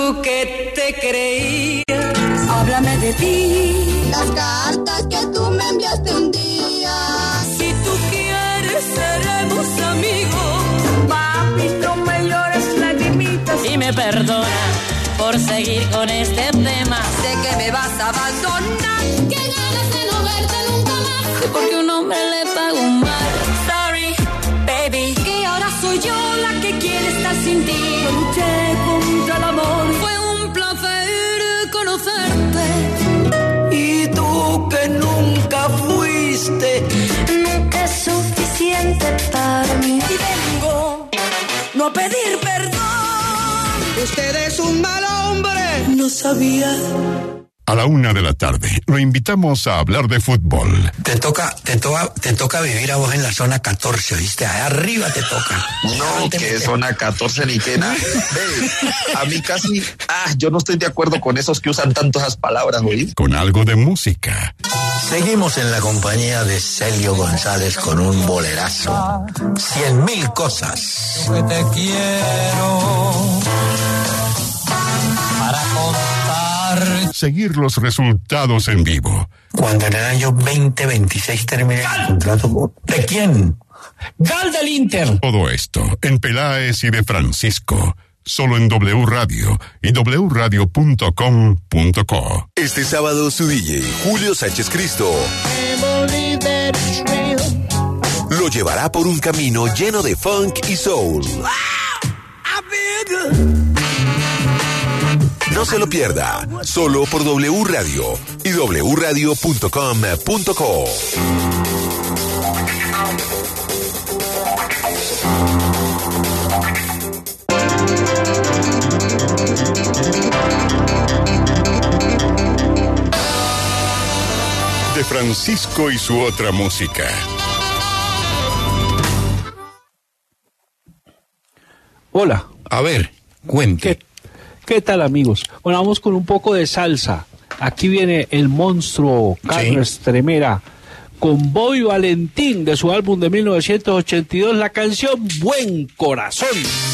tú que te creías. Háblame de ti. Las cartas que tú me enviaste un día. Si tú quieres, seremos amigos. Papi, no me llores lagrimitas. Y me perdona por seguir con este tema. Sé que me vas a abandonar. Qué ganas de no verte nunca más. Porque un hombre le pagó un mal. Sorry, baby. Que ahora soy yo la que quiere estar sin ti. Yo luché contra el amor. Fue un placer conocerte. Y tú que nunca fuiste. Nunca es suficiente para mí. Y vengo no a pedir perdón. Usted es un mal hombre. No sabía. A la 1:00 p.m, lo invitamos a hablar de fútbol. Te toca vivir a vos en la zona 14, ¿viste? Allá arriba te toca. No, que zona 14 ni que nada. A mí casi, yo no estoy de acuerdo con esos que usan tanto esas palabras, ¿oí? Con algo de música. Seguimos en la compañía de Celio González con un bolerazo. 100,000 cosas. Que te quiero para contar. Seguir los resultados en vivo. Cuando en el año 2026 termine el contrato, ¿de quién? ¡Gol del Inter! Todo esto en Peláez y de Francisco. Solo en W Radio y wradio.com.co. Este sábado su DJ, Julio Sánchez Cristo, lo llevará por un camino lleno de funk y soul. No se lo pierda, solo por W Radio y wradio.com.co. De Francisco y su otra música. Hola. A ver, cuente. ¿Qué tal, amigos? Bueno, vamos con un poco de salsa. Aquí viene el monstruo Carlos Estremera con Bobby Valentín de su álbum de 1982, la canción Buen Corazón.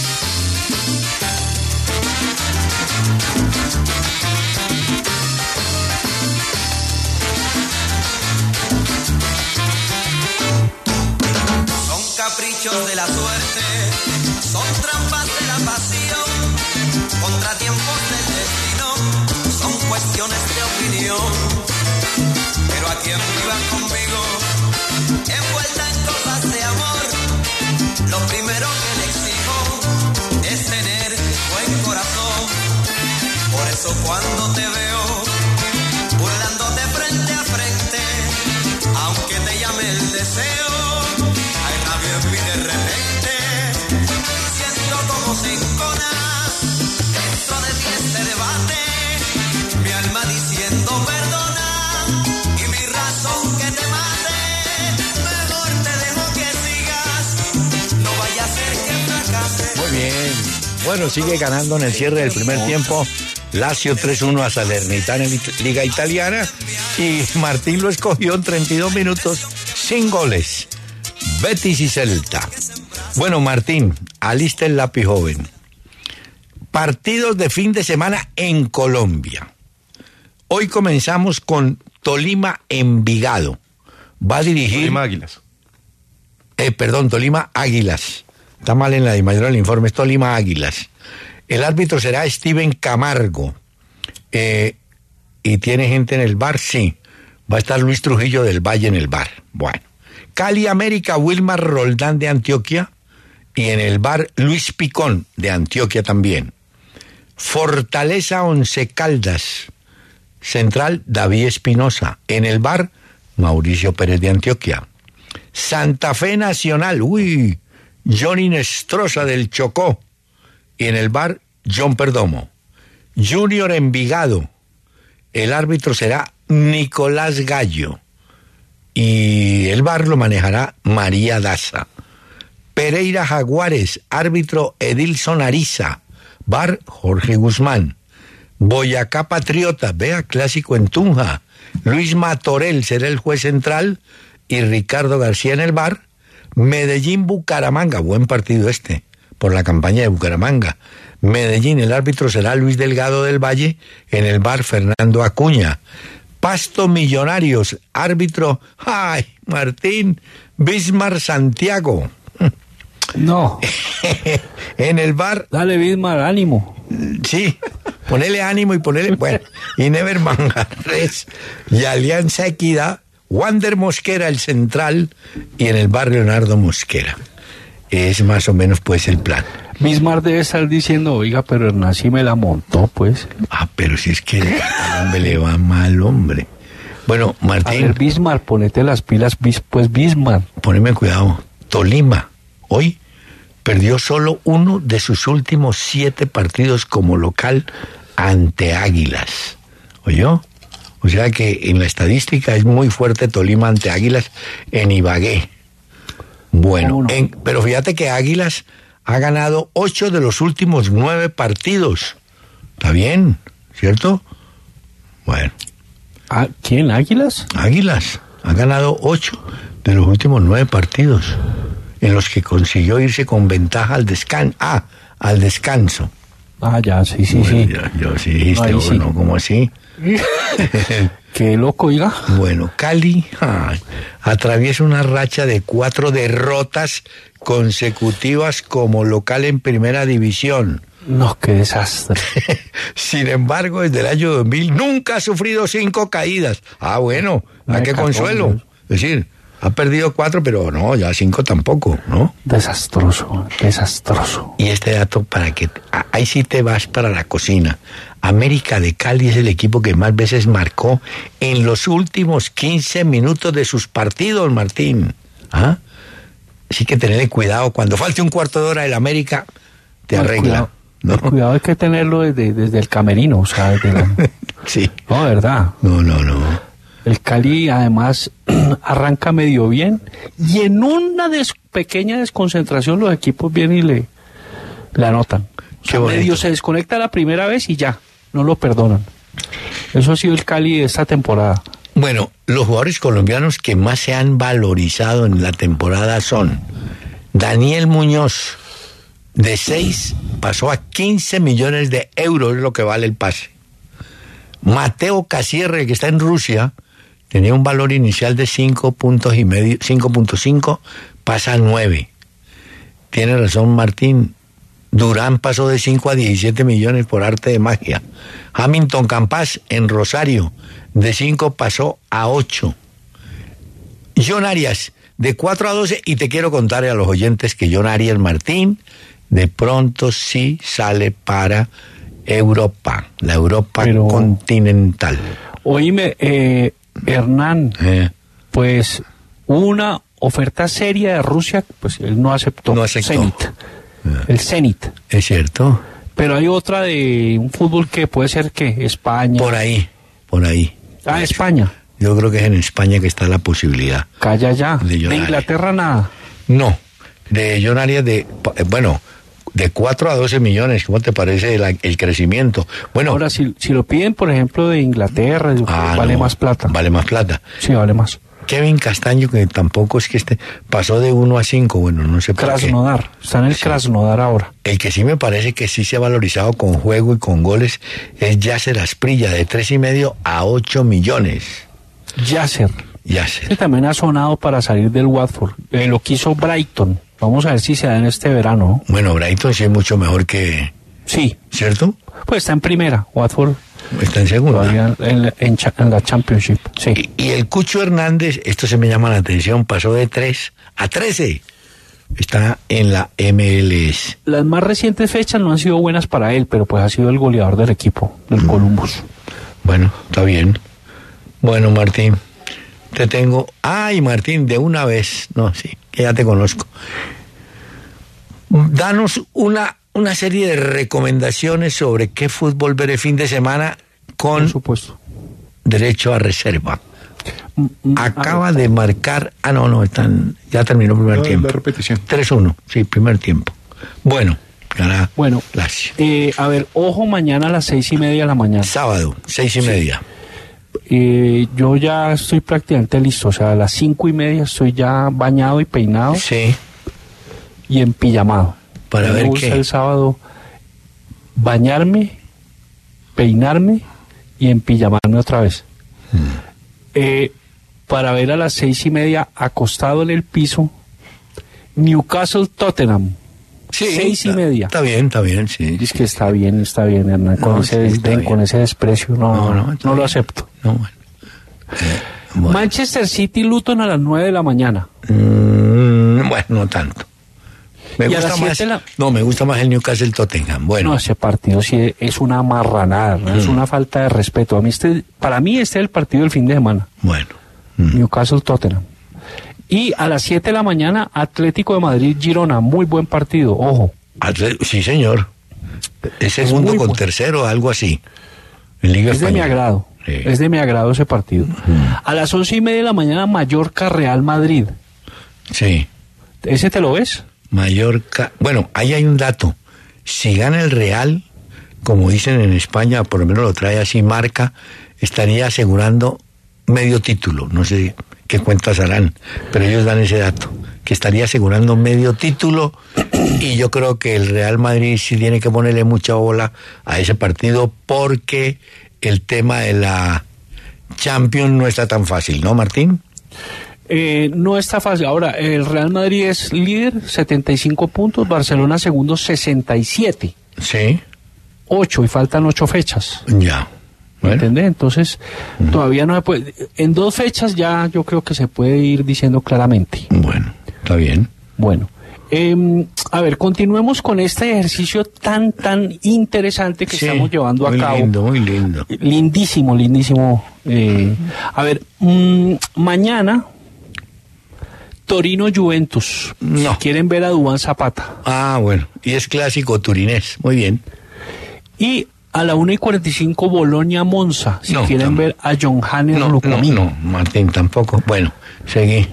Son caprichos de la suerte, son trampas de la pasión, contratiempos del destino, son cuestiones de opinión. Pero a quien viva conmigo, envuelta en cosas de amor, lo primero que le exijo es tener buen corazón. Por eso cuando te veo burlándote frente a frente, aunque te llame el deseo, hay rabia en mí de repente, siento como se encona dentro de ti este debate, mi alma diciendo perdona y mi razón que te mate. Mejor te dejo que sigas, no vaya a ser que fracase. Muy bien. Bueno, sigue ganando en el cierre del primer tiempo Lazio 3-1 a Salernitana en Liga Italiana, y Martín lo escogió en 32 minutos sin goles. Betis y Celta. Bueno, Martín, alista el lápiz joven. Partidos de fin de semana en Colombia. Hoy comenzamos con Tolima Envigado. Va a dirigir... Tolima Águilas. Tolima Águilas. Está mal en la mayoría del informe, es Tolima Águilas. El árbitro será Steven Camargo. ¿Y tiene gente en el bar? Sí. Va a estar Luis Trujillo del Valle en el bar. Bueno. Cali América, Wilmar Roldán de Antioquia. Y en el bar Luis Picón de Antioquia también. Fortaleza Once Caldas. Central David Espinosa. En el bar Mauricio Pérez de Antioquia. Santa Fe Nacional. Johnny Nestroza del Chocó. Y en el bar John Perdomo. Junior Envigado. El árbitro será Nicolás Gallo. Y el bar lo manejará María Daza. Pereira Jaguares, árbitro Edilson Ariza. Bar Jorge Guzmán. Boyacá Patriota, vea, clásico en Tunja. Luis Matorel será el juez central y Ricardo García en el bar. Medellín Bucaramanga, buen partido este, por la campaña de Bucaramanga. Medellín, el árbitro será Luis Delgado del Valle, en el VAR Fernando Acuña. Pasto Millonarios, árbitro, ay, Martín, Bismar Santiago. No. En el VAR. Dale, Bismar, ánimo. Sí, ponele ánimo y ponele, bueno, y Never Manjarres y Alianza Equidad, Wander Mosquera, el central, y en el VAR Leonardo Mosquera. Es más o menos pues el plan. Bismar debe estar diciendo, oiga, pero Hernán sí me la montó, pues. Ah, pero si es que al hombre le va mal, hombre. Bueno, Martín. A ver, Bismar, ponete las pilas, pues Bismar. Poneme cuidado. Tolima, hoy perdió solo uno de sus últimos 7 partidos como local ante Águilas. ¿Oyó? O sea que en la estadística es muy fuerte Tolima ante Águilas en Ibagué. Bueno, pero fíjate que Águilas ha ganado 8 de los últimos 9 partidos. ¿Está bien? ¿Cierto? Bueno. ¿Quién? ¿Águilas? Águilas. Ha ganado 8 de los últimos 9 partidos, en los que consiguió irse con ventaja al descanso. Al descanso. Ah, ya, sí. Yo sí dijiste, ahí sí. ¿no? ¿Cómo así? Qué loco, oiga. Bueno, Cali atraviesa una racha de 4 derrotas consecutivas como local en primera división. No, qué desastre. Sin embargo, desde el año 2000 nunca ha sufrido 5 caídas. Ah, bueno, qué consuelo. Es decir, ha perdido 4, pero no, ya 5 tampoco, ¿no? Desastroso. Y este dato para que... Ahí sí te vas para la cocina. América de Cali es el equipo que más veces marcó en los últimos 15 minutos de sus partidos, Martín. ¿Ah? Así que tenerle cuidado. Cuando falte un cuarto de hora el América, te arregla. ¿No? Cuidado, hay que tenerlo desde el camerino, o sea, desde la... Sí. No, ¿verdad? No. El Cali, además, arranca medio bien, y en una pequeña desconcentración los equipos vienen y le anotan. O sea, medio se desconecta la primera vez y ya, no lo perdonan. Eso ha sido el Cali de esta temporada. Bueno, los jugadores colombianos que más se han valorizado en la temporada son Daniel Muñoz, de 6 pasó a 15 millones de euros, es lo que vale el pase. Mateo Casierre, que está en Rusia, tenía un valor inicial de 5.5, pasa a 9. Tiene razón Martín. Durán pasó de 5 a 17 millones por arte de magia. Hamilton Campas en Rosario, de 5 pasó a 8. John Arias, de 4 a 12, y te quiero contar a los oyentes que John Arias Martín de pronto sí sale para Europa, la Europa continental. Oíme, Hernán, pues una oferta seria de Rusia, pues él no aceptó. Zenit. El Zenit. Es cierto. Pero hay otra de un fútbol que puede ser que España. Por ahí. Ah, España. Yo creo que es en España que está la posibilidad. Calla ya. De Inglaterra nada. No. De John Arias de 4 a 12 millones, ¿cómo te parece el crecimiento? Bueno, ahora, si lo piden, por ejemplo, de Inglaterra, vale más plata. Vale más plata. Sí, vale más. Kevin Castaño, que tampoco es que pasó de 1 a 5, bueno, no sé por Krasnodar, está en el Krasnodar ahora. El que sí me parece que sí se ha valorizado con juego y con goles es Yasser Asprilla, de 3,5 a 8 millones. Yasser. Que también ha sonado para salir del Watford. Lo quiso Brighton. Vamos a ver si se da en este verano. Bueno, Brighton sí es mucho mejor que... Sí. ¿Cierto? Pues está en primera, Watford. Está en segunda. En la Championship, sí. Y el Cucho Hernández, esto se me llama la atención, pasó de 3 a 13. Está en la MLS. Las más recientes fechas no han sido buenas para él, pero pues ha sido el goleador del equipo, del Columbus. Bueno, está bien. Bueno, Martín, te tengo... Ay, Martín, de una vez. No, sí, que ya te conozco. Danos una serie de recomendaciones sobre qué fútbol ver el fin de semana con por supuesto. Derecho a reserva. Acaba de marcar... ya terminó el primer tiempo. La repetición. 3-1, sí, primer tiempo. Bueno, gana Lazio. A ver, ojo, mañana a las 6:30 de la mañana. Sábado, 6:30. Yo ya estoy prácticamente listo, o sea, a las 5:30 estoy ya bañado y peinado. Sí. Y en pijamado. Para ver qué. El sábado bañarme, peinarme y empijamarme otra vez. Para ver a las 6:30 acostado en el piso Newcastle Tottenham. Sí, 6:30. Está bien, sí. Es que está bien, Hernán. Con ese desdén, con ese desprecio, no lo acepto. No, bueno. Manchester City Luton a las 9 de la mañana. Bueno, no tanto. Me gusta más el Newcastle Tottenham. Bueno. No, ese partido sí es una marranada, ¿no? Es una falta de respeto. Para mí este es el partido del fin de semana. Bueno. Newcastle Tottenham. Y a las 7 de la mañana, Atlético de Madrid Girona. Muy buen partido, ojo. Sí, señor. Es segundo con tercero, algo así. En Liga es Española. De mi agrado. Sí. Es de mi agrado ese partido. A las 11:30 de la mañana, Mallorca Real Madrid. Sí. ¿Ese te lo ves? Mallorca. Bueno, ahí hay un dato. Si gana el Real, como dicen en España, por lo menos lo trae así Marca, estaría asegurando medio título. No sé qué cuentas harán, pero ellos dan ese dato, que estaría asegurando medio título, y yo creo que el Real Madrid sí tiene que ponerle mucha bola a ese partido, porque el tema de la Champions no está tan fácil, ¿no, Martín? No está fácil. Ahora, el Real Madrid es líder, 75 puntos, Barcelona segundo, 67. Sí. 8, y faltan 8 fechas. Ya. Bueno. ¿Entendés? Entonces, todavía no se puede. En 2 fechas ya yo creo que se puede ir diciendo claramente. Bueno, está bien. Bueno. A ver, continuemos con este ejercicio tan interesante que estamos llevando a cabo. Muy lindo. Lindísimo. A ver, mañana, Torino Juventus. No. Si quieren ver a Duván Zapata. Ah, bueno. Y es clásico turinés. Muy bien. Y a la 1:45 Bolonia Monza. Si quieren ver a John Hannes Lucumí. No, Martín, tampoco. Bueno, seguí.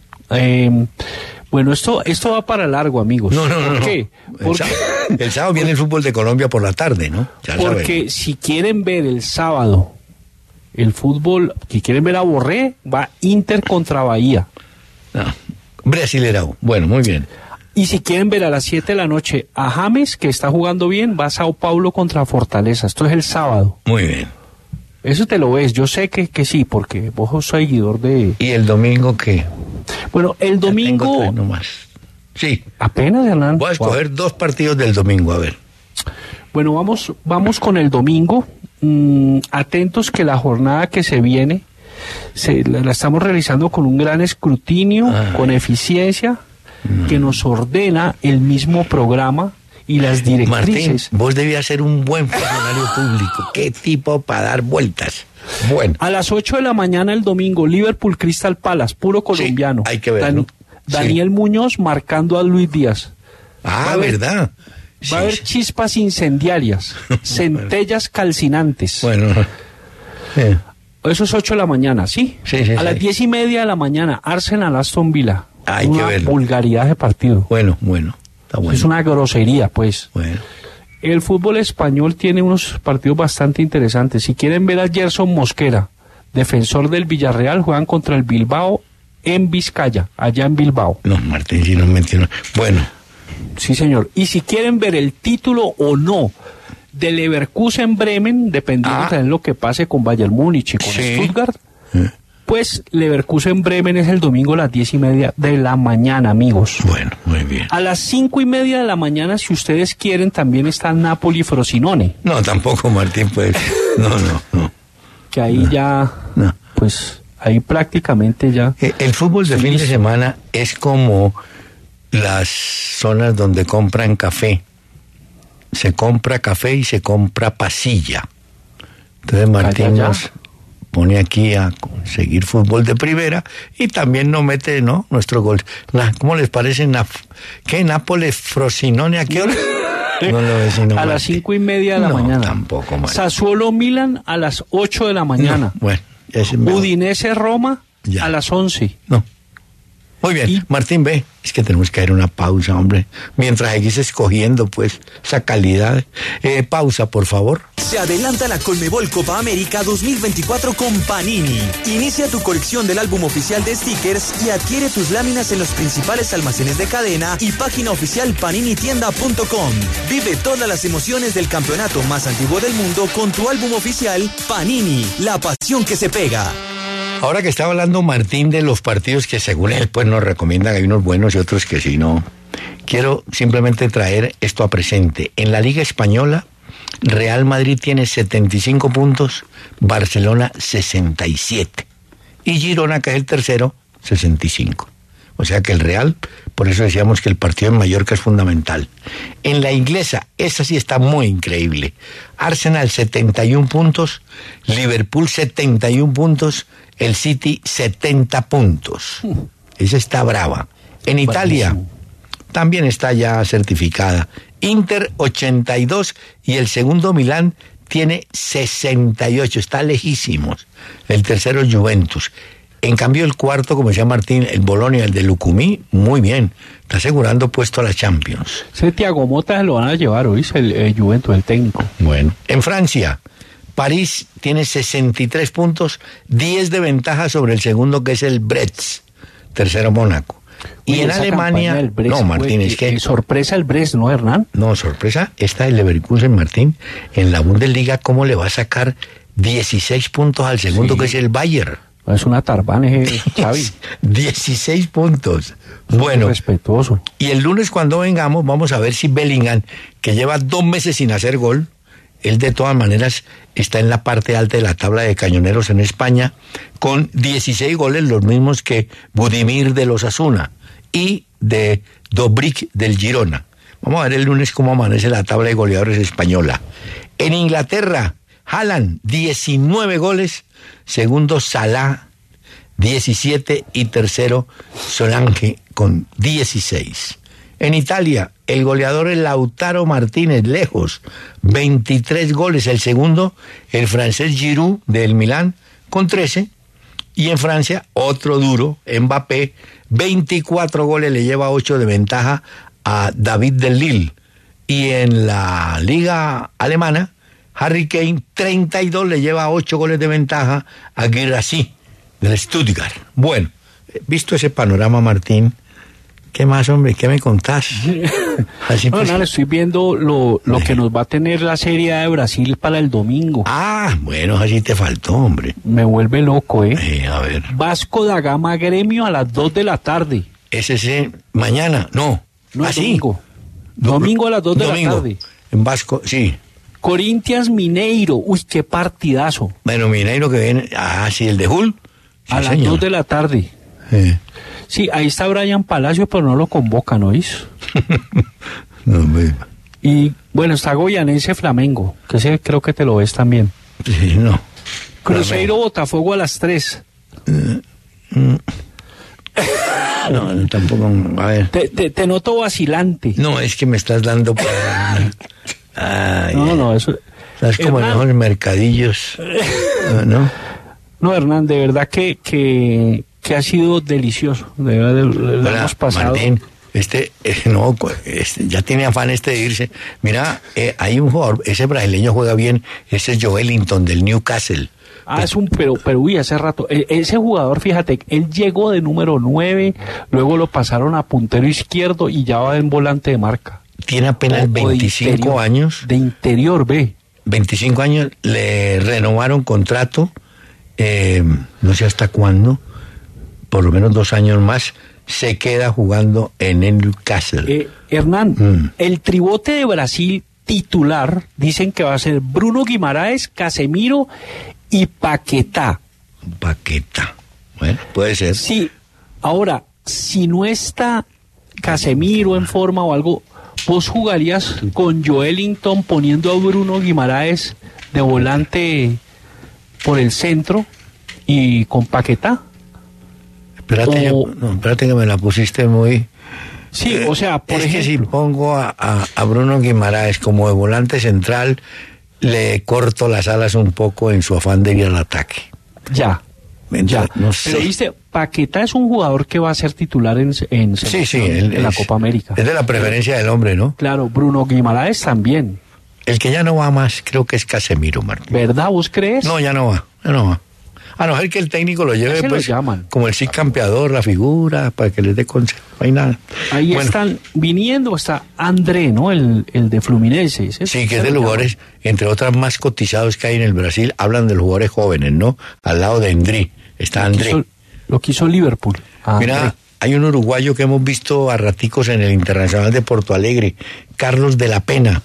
Bueno, esto va para largo, amigos. ¿Por qué? Porque el sábado viene el fútbol de Colombia por la tarde, ¿no? Ya porque si quieren ver el sábado el fútbol, si quieren ver a Borré, va Inter contra Bahía. Brasileirão. Bueno, muy bien. Y si quieren ver a las 7 de la noche a James, que está jugando bien, va Sao Paulo contra Fortaleza. Esto es el sábado. Muy bien. Eso te lo ves. Yo sé que sí, porque vos sos seguidor de... ¿Y el domingo qué? Bueno, el domingo... Tengo 3 nomás. Sí. Apenas, Hernán. Voy a escoger 2 partidos del domingo, a ver. Bueno, vamos con el domingo. Atentos que la jornada que se viene la estamos realizando con un gran escrutinio, con eficiencia, que nos ordena el mismo programa y las directrices. Martín, vos debías ser un buen funcionario público. ¿Qué tipo para dar vueltas? Bueno. A las 8 de la mañana el domingo, Liverpool Crystal Palace, puro colombiano. Sí, hay que verlo. Daniel Muñoz marcando a Luis Díaz. ¿Verdad? Va a haber chispas incendiarias, centellas calcinantes. Bueno. Eso es 8 de la mañana, ¿sí? A las 10:30 de la mañana, Arsenal Aston Villa. Hay que verlo. Vulgaridad de partido. Bueno. Está bueno. Es una grosería, pues. Bueno. El fútbol español tiene unos partidos bastante interesantes. Si quieren ver a Gerson Mosquera, defensor del Villarreal, juegan contra el Bilbao en Vizcaya, allá en Bilbao. No, Martín, si no mencionó. Bueno. Sí, señor. Y si quieren ver el título o no de Leverkusen Bremen, dependiendo de lo que pase con Bayern Múnich y con Stuttgart, pues Leverkusen Bremen es el domingo a las 10:30 de la mañana, amigos. Bueno, muy bien. A las 5:30 de la mañana, si ustedes quieren, también está Napoli Frosinone. No, tampoco, Martín, pues. No. Que ahí pues, ahí prácticamente ya. El fútbol de fin de semana es como las zonas donde compran café. Se compra café y se compra pasilla. Entonces Martín nos pone aquí a conseguir fútbol de primera y también nos mete, nuestro gol. ¿Cómo les parece? ¿Qué? ¿Nápoles Frosinone? ¿A qué hora? No lo ves, sino a las 5:30 de la mañana. Tampoco, Martín. Sassuolo Milan a las 8 de la mañana. Bueno, Udinese Roma a las 11. No. Muy bien, Martín, ve, es que tenemos que hacer una pausa, hombre, mientras seguís escogiendo, pues, esa calidad. Pausa, por favor. Se adelanta la Conmebol Copa América 2024 con Panini. Inicia tu colección del álbum oficial de stickers y adquiere tus láminas en los principales almacenes de cadena y página oficial paninitienda.com. Vive todas las emociones del campeonato más antiguo del mundo con tu álbum oficial Panini, la pasión que se pega. Ahora que estaba hablando Martín de los partidos que según él pues nos recomiendan, hay unos buenos y otros que sí no, quiero simplemente traer esto a presente. En la Liga Española, Real Madrid tiene 75 puntos, Barcelona 67 y Girona, que es el tercero, 65. O sea que el Real, por eso decíamos que el partido en Mallorca es fundamental. En la inglesa, esa sí está muy increíble. Arsenal 71 puntos, Liverpool 71 puntos, el City 70 puntos. Esa está brava. En Italia también está ya certificada. Inter 82 y el segundo Milán tiene 68, está lejísimos. El tercero Juventus. En cambio, el cuarto, como decía Martín, el Bolonia, el de Lucumí, muy bien. Está asegurando puesto a la Champions. Ese Thiago Motta se lo van a llevar, ¿oís? El Juventus, el técnico. Bueno. En Francia, París tiene 63 puntos, 10 de ventaja sobre el segundo, que es el Brest. Tercero, Mónaco. Y en Alemania, Brest, no, Martín, es que... sorpresa el Brest, ¿no, Hernán? No, sorpresa, esta del Leverkusen, Martín, en la Bundesliga, ¿cómo le va a sacar 16 puntos al segundo, que es el Bayern? Es una tarbana, Xavi. 16 puntos. Bueno. Respetuoso. Y el lunes cuando vengamos, vamos a ver si Bellingham, que lleva 2 meses sin hacer gol, él de todas maneras está en la parte alta de la tabla de cañoneros en España, con 16 goles, los mismos que Budimir del Osasuna y de Dobrik del Girona. Vamos a ver el lunes cómo amanece la tabla de goleadores española. En Inglaterra, Haaland, 19 goles, segundo Salah, 17 y tercero Solanke con 16. En Italia, el goleador es Lautaro Martínez, lejos, 23 goles, el segundo, el francés Giroud del Milán con 13, y en Francia, otro duro, Mbappé, 24 goles, le lleva 8 de ventaja a David del Lille. Y en la liga alemana, Harry Kane, 32, le lleva 8 goles de ventaja a Guirassy del Stuttgart. Bueno, visto ese panorama, Martín, ¿qué más, hombre? ¿Qué me contás? Así no, estoy viendo lo que nos va a tener la Serie A de Brasil para el domingo. Ah, bueno, así te faltó, hombre. Me vuelve loco, a ver. Vasco da Gama Gremio a las 2 de la tarde. ¿Ese es mañana? No. Domingo. Domingo a las 2 de la tarde. En Vasco, sí. Corinthians Mineiro, uy, qué partidazo. Bueno, Mineiro que viene, sí, el de Hull. Sí, a las 2 de la tarde. Sí, ahí está Brian Palacio, pero no lo convocan, ¿oís? Y bueno, está Goyanense Flamengo, que ese creo que te lo ves también. Sí, no. Cruzeiro Botafogo a las 3. No, tampoco, a ver. Te noto vacilante. No, es que me estás dando para... No, eso... Estás como en los mercadillos, ¿no? No, Hernán, de verdad que ha sido delicioso. De verdad, lo hemos pasado. Martín, ya tiene afán de irse. Mira, hay un jugador, ese brasileño juega bien, ese es Joelinton del Newcastle. Es un, pero uy, hace rato, ese jugador, fíjate, él llegó de número 9, luego lo pasaron a puntero izquierdo y ya va en volante de marca. Tiene apenas 25 años. De interior, ve. 25 años, le renovaron contrato, no sé hasta cuándo, por lo menos 2 años más, se queda jugando en el Newcastle. Hernán, el tribote de Brasil titular, dicen que va a ser Bruno Guimaraes, Casemiro y Paquetá. Bueno, puede ser. Sí, ahora, si no está Casemiro en forma o algo, ¿vos jugarías con Joelinton poniendo a Bruno Guimaraes de volante por el centro y con Paquetá? Espérate que me la pusiste muy... Sí, o sea, por ejemplo... que si pongo a Bruno Guimaraes como de volante central, le corto las alas un poco en su afán de ir al ataque. Ya. No sé. Pero viste, Paquetá es un jugador que va a ser titular en la Copa América. Es de la preferencia del hombre, ¿no? Claro, Bruno Guimaraes también. El que ya no va más creo que es Casemiro, Martín. ¿Verdad? ¿Vos crees? No, ya no va. A no ser que el técnico lo lleve, pues, como el sí campeador, la figura, para que les dé consejo. No hay nada. Ahí están viniendo, está André, ¿no? El de Fluminense. Sí, que es de los jugadores, entre otras más cotizados que hay en el Brasil, hablan de los jugadores jóvenes, ¿no? Al lado de André, está André. Lo quiso Liverpool. Mira, hay un uruguayo que hemos visto a raticos en el Internacional de Porto Alegre, Carlos de la Pena.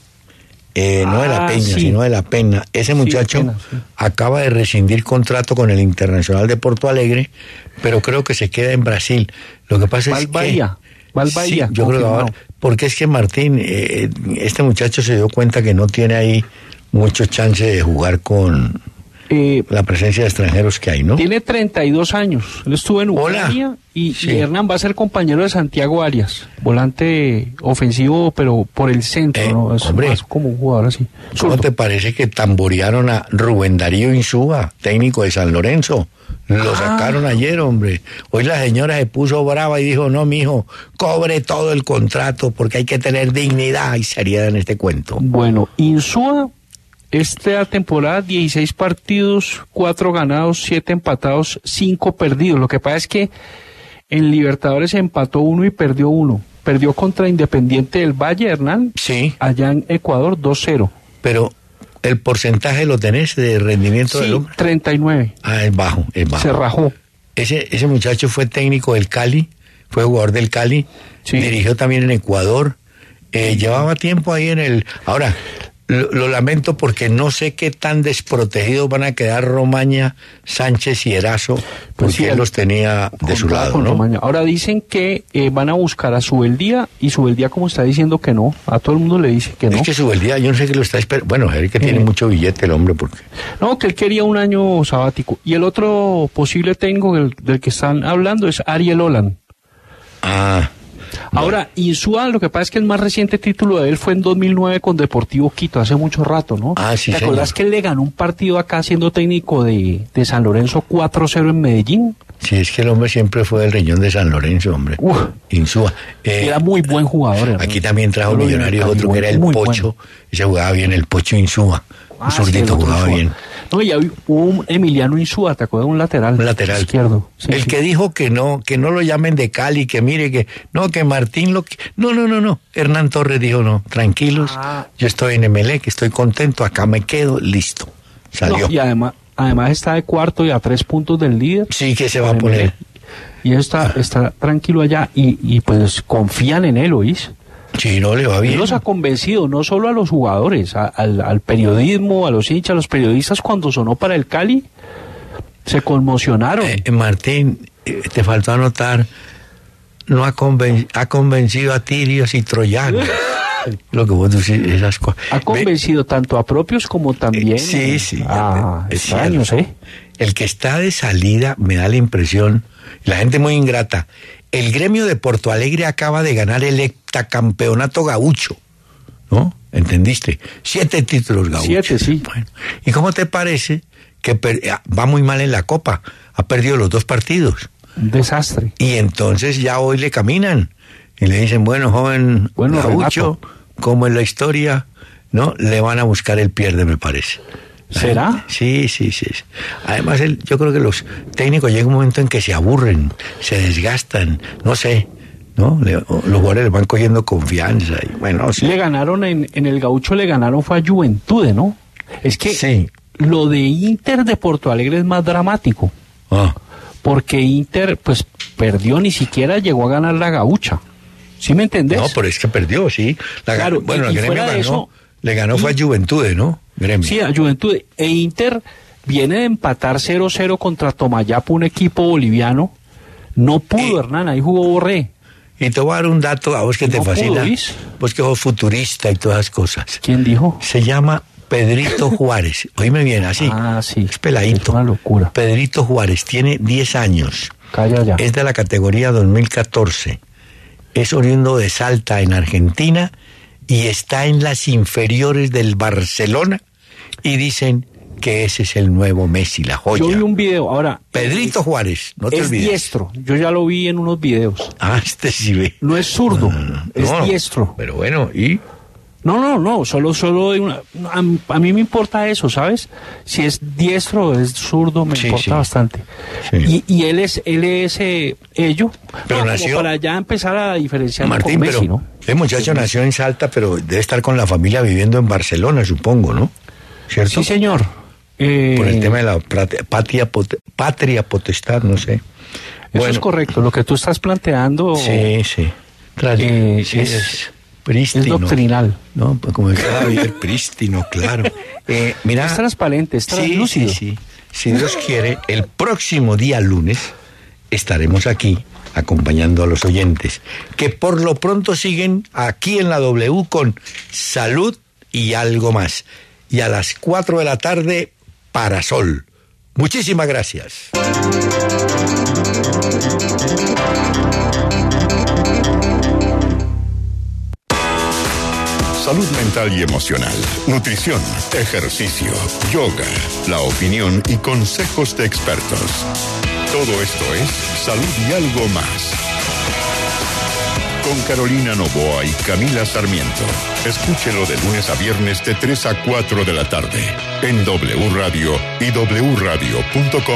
No de la Peña, sino de la Pena. Ese muchacho acaba de rescindir contrato con el Internacional de Porto Alegre, pero creo que se queda en Brasil. Lo que pasa es que... Sí, yo creo que ahora, porque es que Martín, este muchacho se dio cuenta que no tiene ahí mucho chance de jugar con la presencia de extranjeros que hay, ¿no? Tiene 32 años. Él estuvo en Ucrania y Hernán va a ser compañero de Santiago Arias, volante ofensivo, pero por el centro, ¿no? Es más como un jugador así. ¿Cómo te parece que tamborearon a Rubén Darío Insúa, técnico de San Lorenzo? Lo sacaron ayer, hombre. Hoy la señora se puso brava y dijo, no, mijo, cobre todo el contrato porque hay que tener dignidad y seriedad en este cuento. Bueno, Insúa, esta temporada 16 partidos, 4 ganados, 7 empatados, 5 perdidos. Lo que pasa es que en Libertadores empató 1 y perdió 1. Perdió contra Independiente del Valle, Hernán. Sí. Allá en Ecuador, 2-0. Pero ¿el porcentaje lo tenés de rendimiento del hombre? 39. Es bajo. Se rajó. Ese muchacho fue técnico del Cali, fue jugador del Cali, dirigió también en Ecuador, llevaba tiempo ahí en el... Ahora, lo lamento porque no sé qué tan desprotegidos van a quedar Romaña, Sánchez y Erazo, porque él los tenía de su lado, ¿no? Romaña. Ahora dicen que van a buscar a Subeldía, y Subeldía como está diciendo que no, a todo el mundo le dice que no. Es que Subeldía, yo no sé qué lo está esperando, bueno, es que tiene mucho billete el hombre, porque... No, que él quería un año sabático, y el otro posible técnico del que están hablando es Ariel Holland. Ahora, Insúa, lo que pasa es que el más reciente título de él fue en 2009 con Deportivo Quito, hace mucho rato, ¿no? Sí, ¿Te acordás que él le ganó un partido acá siendo técnico de San Lorenzo 4-0 en Medellín? Sí, es que el hombre siempre fue del riñón de San Lorenzo, hombre. Insúa. Era muy buen jugador. Aquí también trajo Millonarios otro que era el Pocho, y se jugaba bien el Pocho Insúa. Un zurdito jugaba bien. No, y hubo un Emiliano Insúa, ¿te acuerdas? Un lateral izquierdo. Sí, que dijo que no lo llamen de Cali, que mire que Martín lo... No. Hernán Torres dijo, no, tranquilos, yo estoy en Emelec, estoy contento, acá me quedo, listo. Salió. No, y además está de cuarto y a 3 puntos del líder. Sí, que se va a poner. Y está tranquilo allá y pues confían en él, ¿oís? Sí, no le va bien. Él los ha convencido, no solo a los jugadores, al periodismo, a los hinchas, a los periodistas, cuando sonó para el Cali, se conmocionaron. Martín, te faltó anotar, no ha convencido a tirios y troyanos. Lo que vos decís, esas cosas. Ha convencido tanto a propios como también extraños, El que está de salida, me da la impresión, la gente muy ingrata. El gremio de Porto Alegre acaba de ganar el heptacampeonato gaucho, ¿no? ¿Entendiste? 7 títulos gauchos. 7, sí. Bueno, ¿y cómo te parece que va muy mal en la Copa? Ha perdido los 2 partidos. Un desastre. Y entonces ya hoy le caminan y le dicen, bueno, joven gaucho, como en la historia, ¿no? Le van a buscar el pierde, me parece. ¿Será? Sí. Además, yo creo que los técnicos llega un momento en que se aburren, se desgastan, no sé, ¿no? Los jugadores van cogiendo confianza. Y, bueno, le ganaron en el Gaucho, fue a Juventude, ¿no? Es que lo de Inter de Porto Alegre es más dramático. Porque Inter, pues, perdió, ni siquiera llegó a ganar la Gaucha. ¿Sí me entendés? No, pero es que perdió, sí. Claro, bueno, el gremio ganó. Le ganó fue a Juventude, ¿no? Gremio. Sí, a Juventude. E Inter viene de empatar 0-0 contra Tomayapo, un equipo boliviano. No pudo, Hernán, ahí jugó Borré. Y te voy a dar un dato a vos que te fascina. Vos que sos futurista y todas las cosas. ¿Quién dijo? Se llama Pedrito Juárez. Oíme bien, así. Sí. Es peladito. Es una locura. Pedrito Juárez tiene 10 años. Calla ya. Es de la categoría 2014. Es oriundo de Salta, en Argentina, y está en las inferiores del Barcelona, y dicen que ese es el nuevo Messi, la joya. Yo vi un video, ahora... Pedrito Juárez, no te olvides. Es diestro, yo ya lo vi en unos videos. Ah, este sí ve. No es zurdo, es diestro. Pero bueno, ¿y...? No, solo de una... A mí me importa eso, ¿sabes? Si es diestro o es zurdo, me importa bastante. Sí. Y él es ello. Pero nació... Como para ya empezar a diferenciar Martín, con Messi, pero ¿no? El muchacho nació en Salta, pero debe estar con la familia viviendo en Barcelona, supongo, ¿no? ¿Cierto? Sí, señor. Por el tema de la patria potestad, no sé. Eso es correcto, lo que tú estás planteando... Sí. Es prístino. Es doctrinal. No, pues como decía Javier, prístino, claro. Mira, es transparente, es translúcido. Sí. Si Dios quiere, el próximo día lunes estaremos aquí acompañando a los oyentes, que por lo pronto siguen aquí en la W con Salud y algo más. Y a las 4 de la tarde, Parasol. Muchísimas gracias. Salud mental y emocional, nutrición, ejercicio, yoga, la opinión y consejos de expertos. Todo esto es Salud y algo más. Con Carolina Noboa y Camila Sarmiento. Escúchelo de lunes a viernes de 3 a 4 de la tarde en W Radio y wradio.com.co.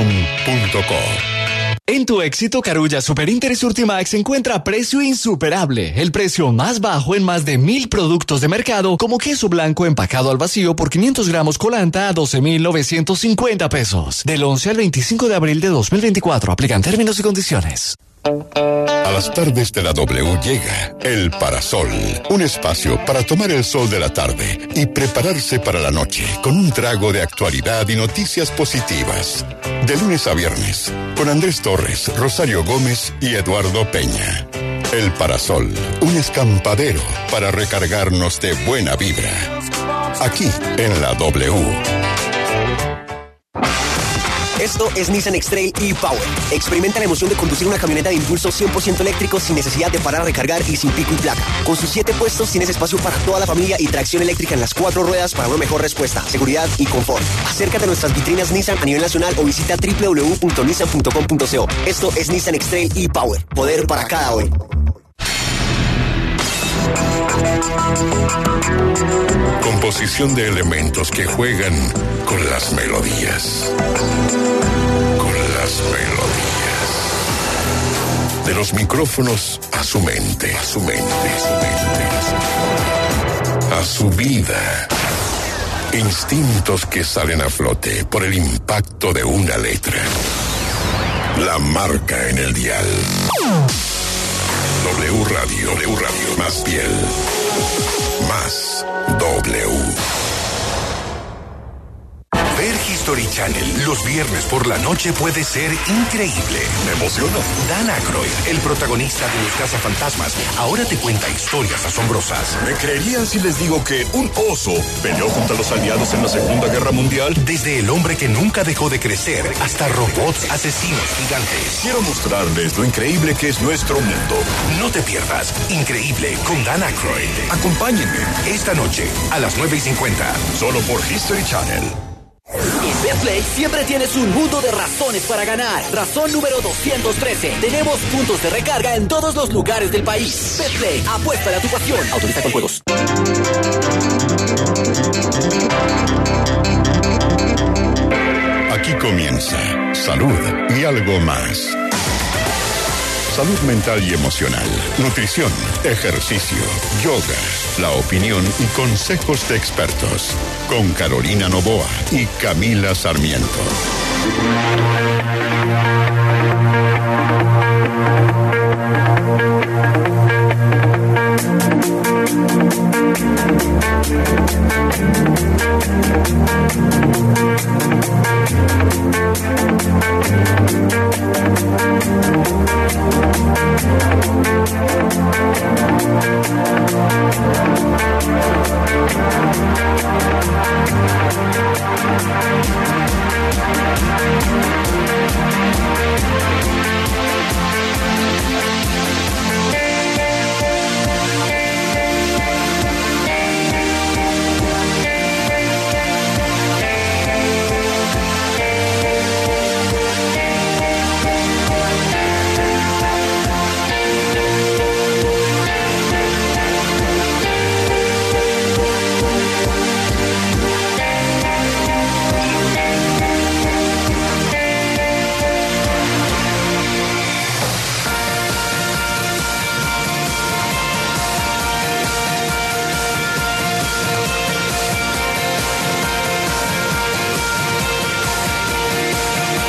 En tu éxito, Carulla Superinter y Surtimax encuentra precio insuperable. El precio más bajo en más de 1,000 productos de mercado, como queso blanco empacado al vacío por 500 gramos Colanta a 12,950 pesos. Del 11 al 25 de abril de 2024. Aplican términos y condiciones. A las tardes de la W llega El Parasol, un espacio para tomar el sol de la tarde y prepararse para la noche con un trago de actualidad y noticias positivas. De lunes a viernes, con Andrés Torres, Rosario Gómez y Eduardo Peña. El Parasol, un escampadero para recargarnos de buena vibra. Aquí en la W. Esto es Nissan X-Trail e-Power. Experimenta la emoción de conducir una camioneta de impulso 100% eléctrico sin necesidad de parar a recargar y sin pico y placa. Con sus 7 puestos tienes espacio para toda la familia y tracción eléctrica en las 4 ruedas para una mejor respuesta, seguridad y confort. Acércate a nuestras vitrinas Nissan a nivel nacional o visita www.nissan.com.co. Esto es Nissan X-Trail e-Power. Poder para cada hoy. Composición de elementos que juegan con las melodías. Con las melodías. De los micrófonos a su mente, a su mente, a su mente. A su vida. Instintos que salen a flote por el impacto de una letra. La marca en el dial. W Radio, más piel, más W. Ver History Channel los viernes por la noche puede ser increíble. Me emociono. Dan Aykroyd, el protagonista de Los Cazafantasmas, ahora te cuenta historias asombrosas. ¿Me creerían si les digo que un oso peleó contra los aliados en la Segunda Guerra Mundial? Desde el hombre que nunca dejó de crecer hasta robots asesinos gigantes. Quiero mostrarles lo increíble que es nuestro mundo. No te pierdas Increíble con Dan Aykroyd. Acompáñenme esta noche a las 9:50. Solo por History Channel. En Betplay siempre tienes un mundo de razones para ganar. Razón número 213. Tenemos puntos de recarga en todos los lugares del país. Betplay, apuéstale a tu pasión. Autoriza con juegos. Aquí comienza Salud y algo más. Salud mental y emocional, nutrición, ejercicio, yoga, la opinión y consejos de expertos. Con Carolina Noboa y Camila Sarmiento.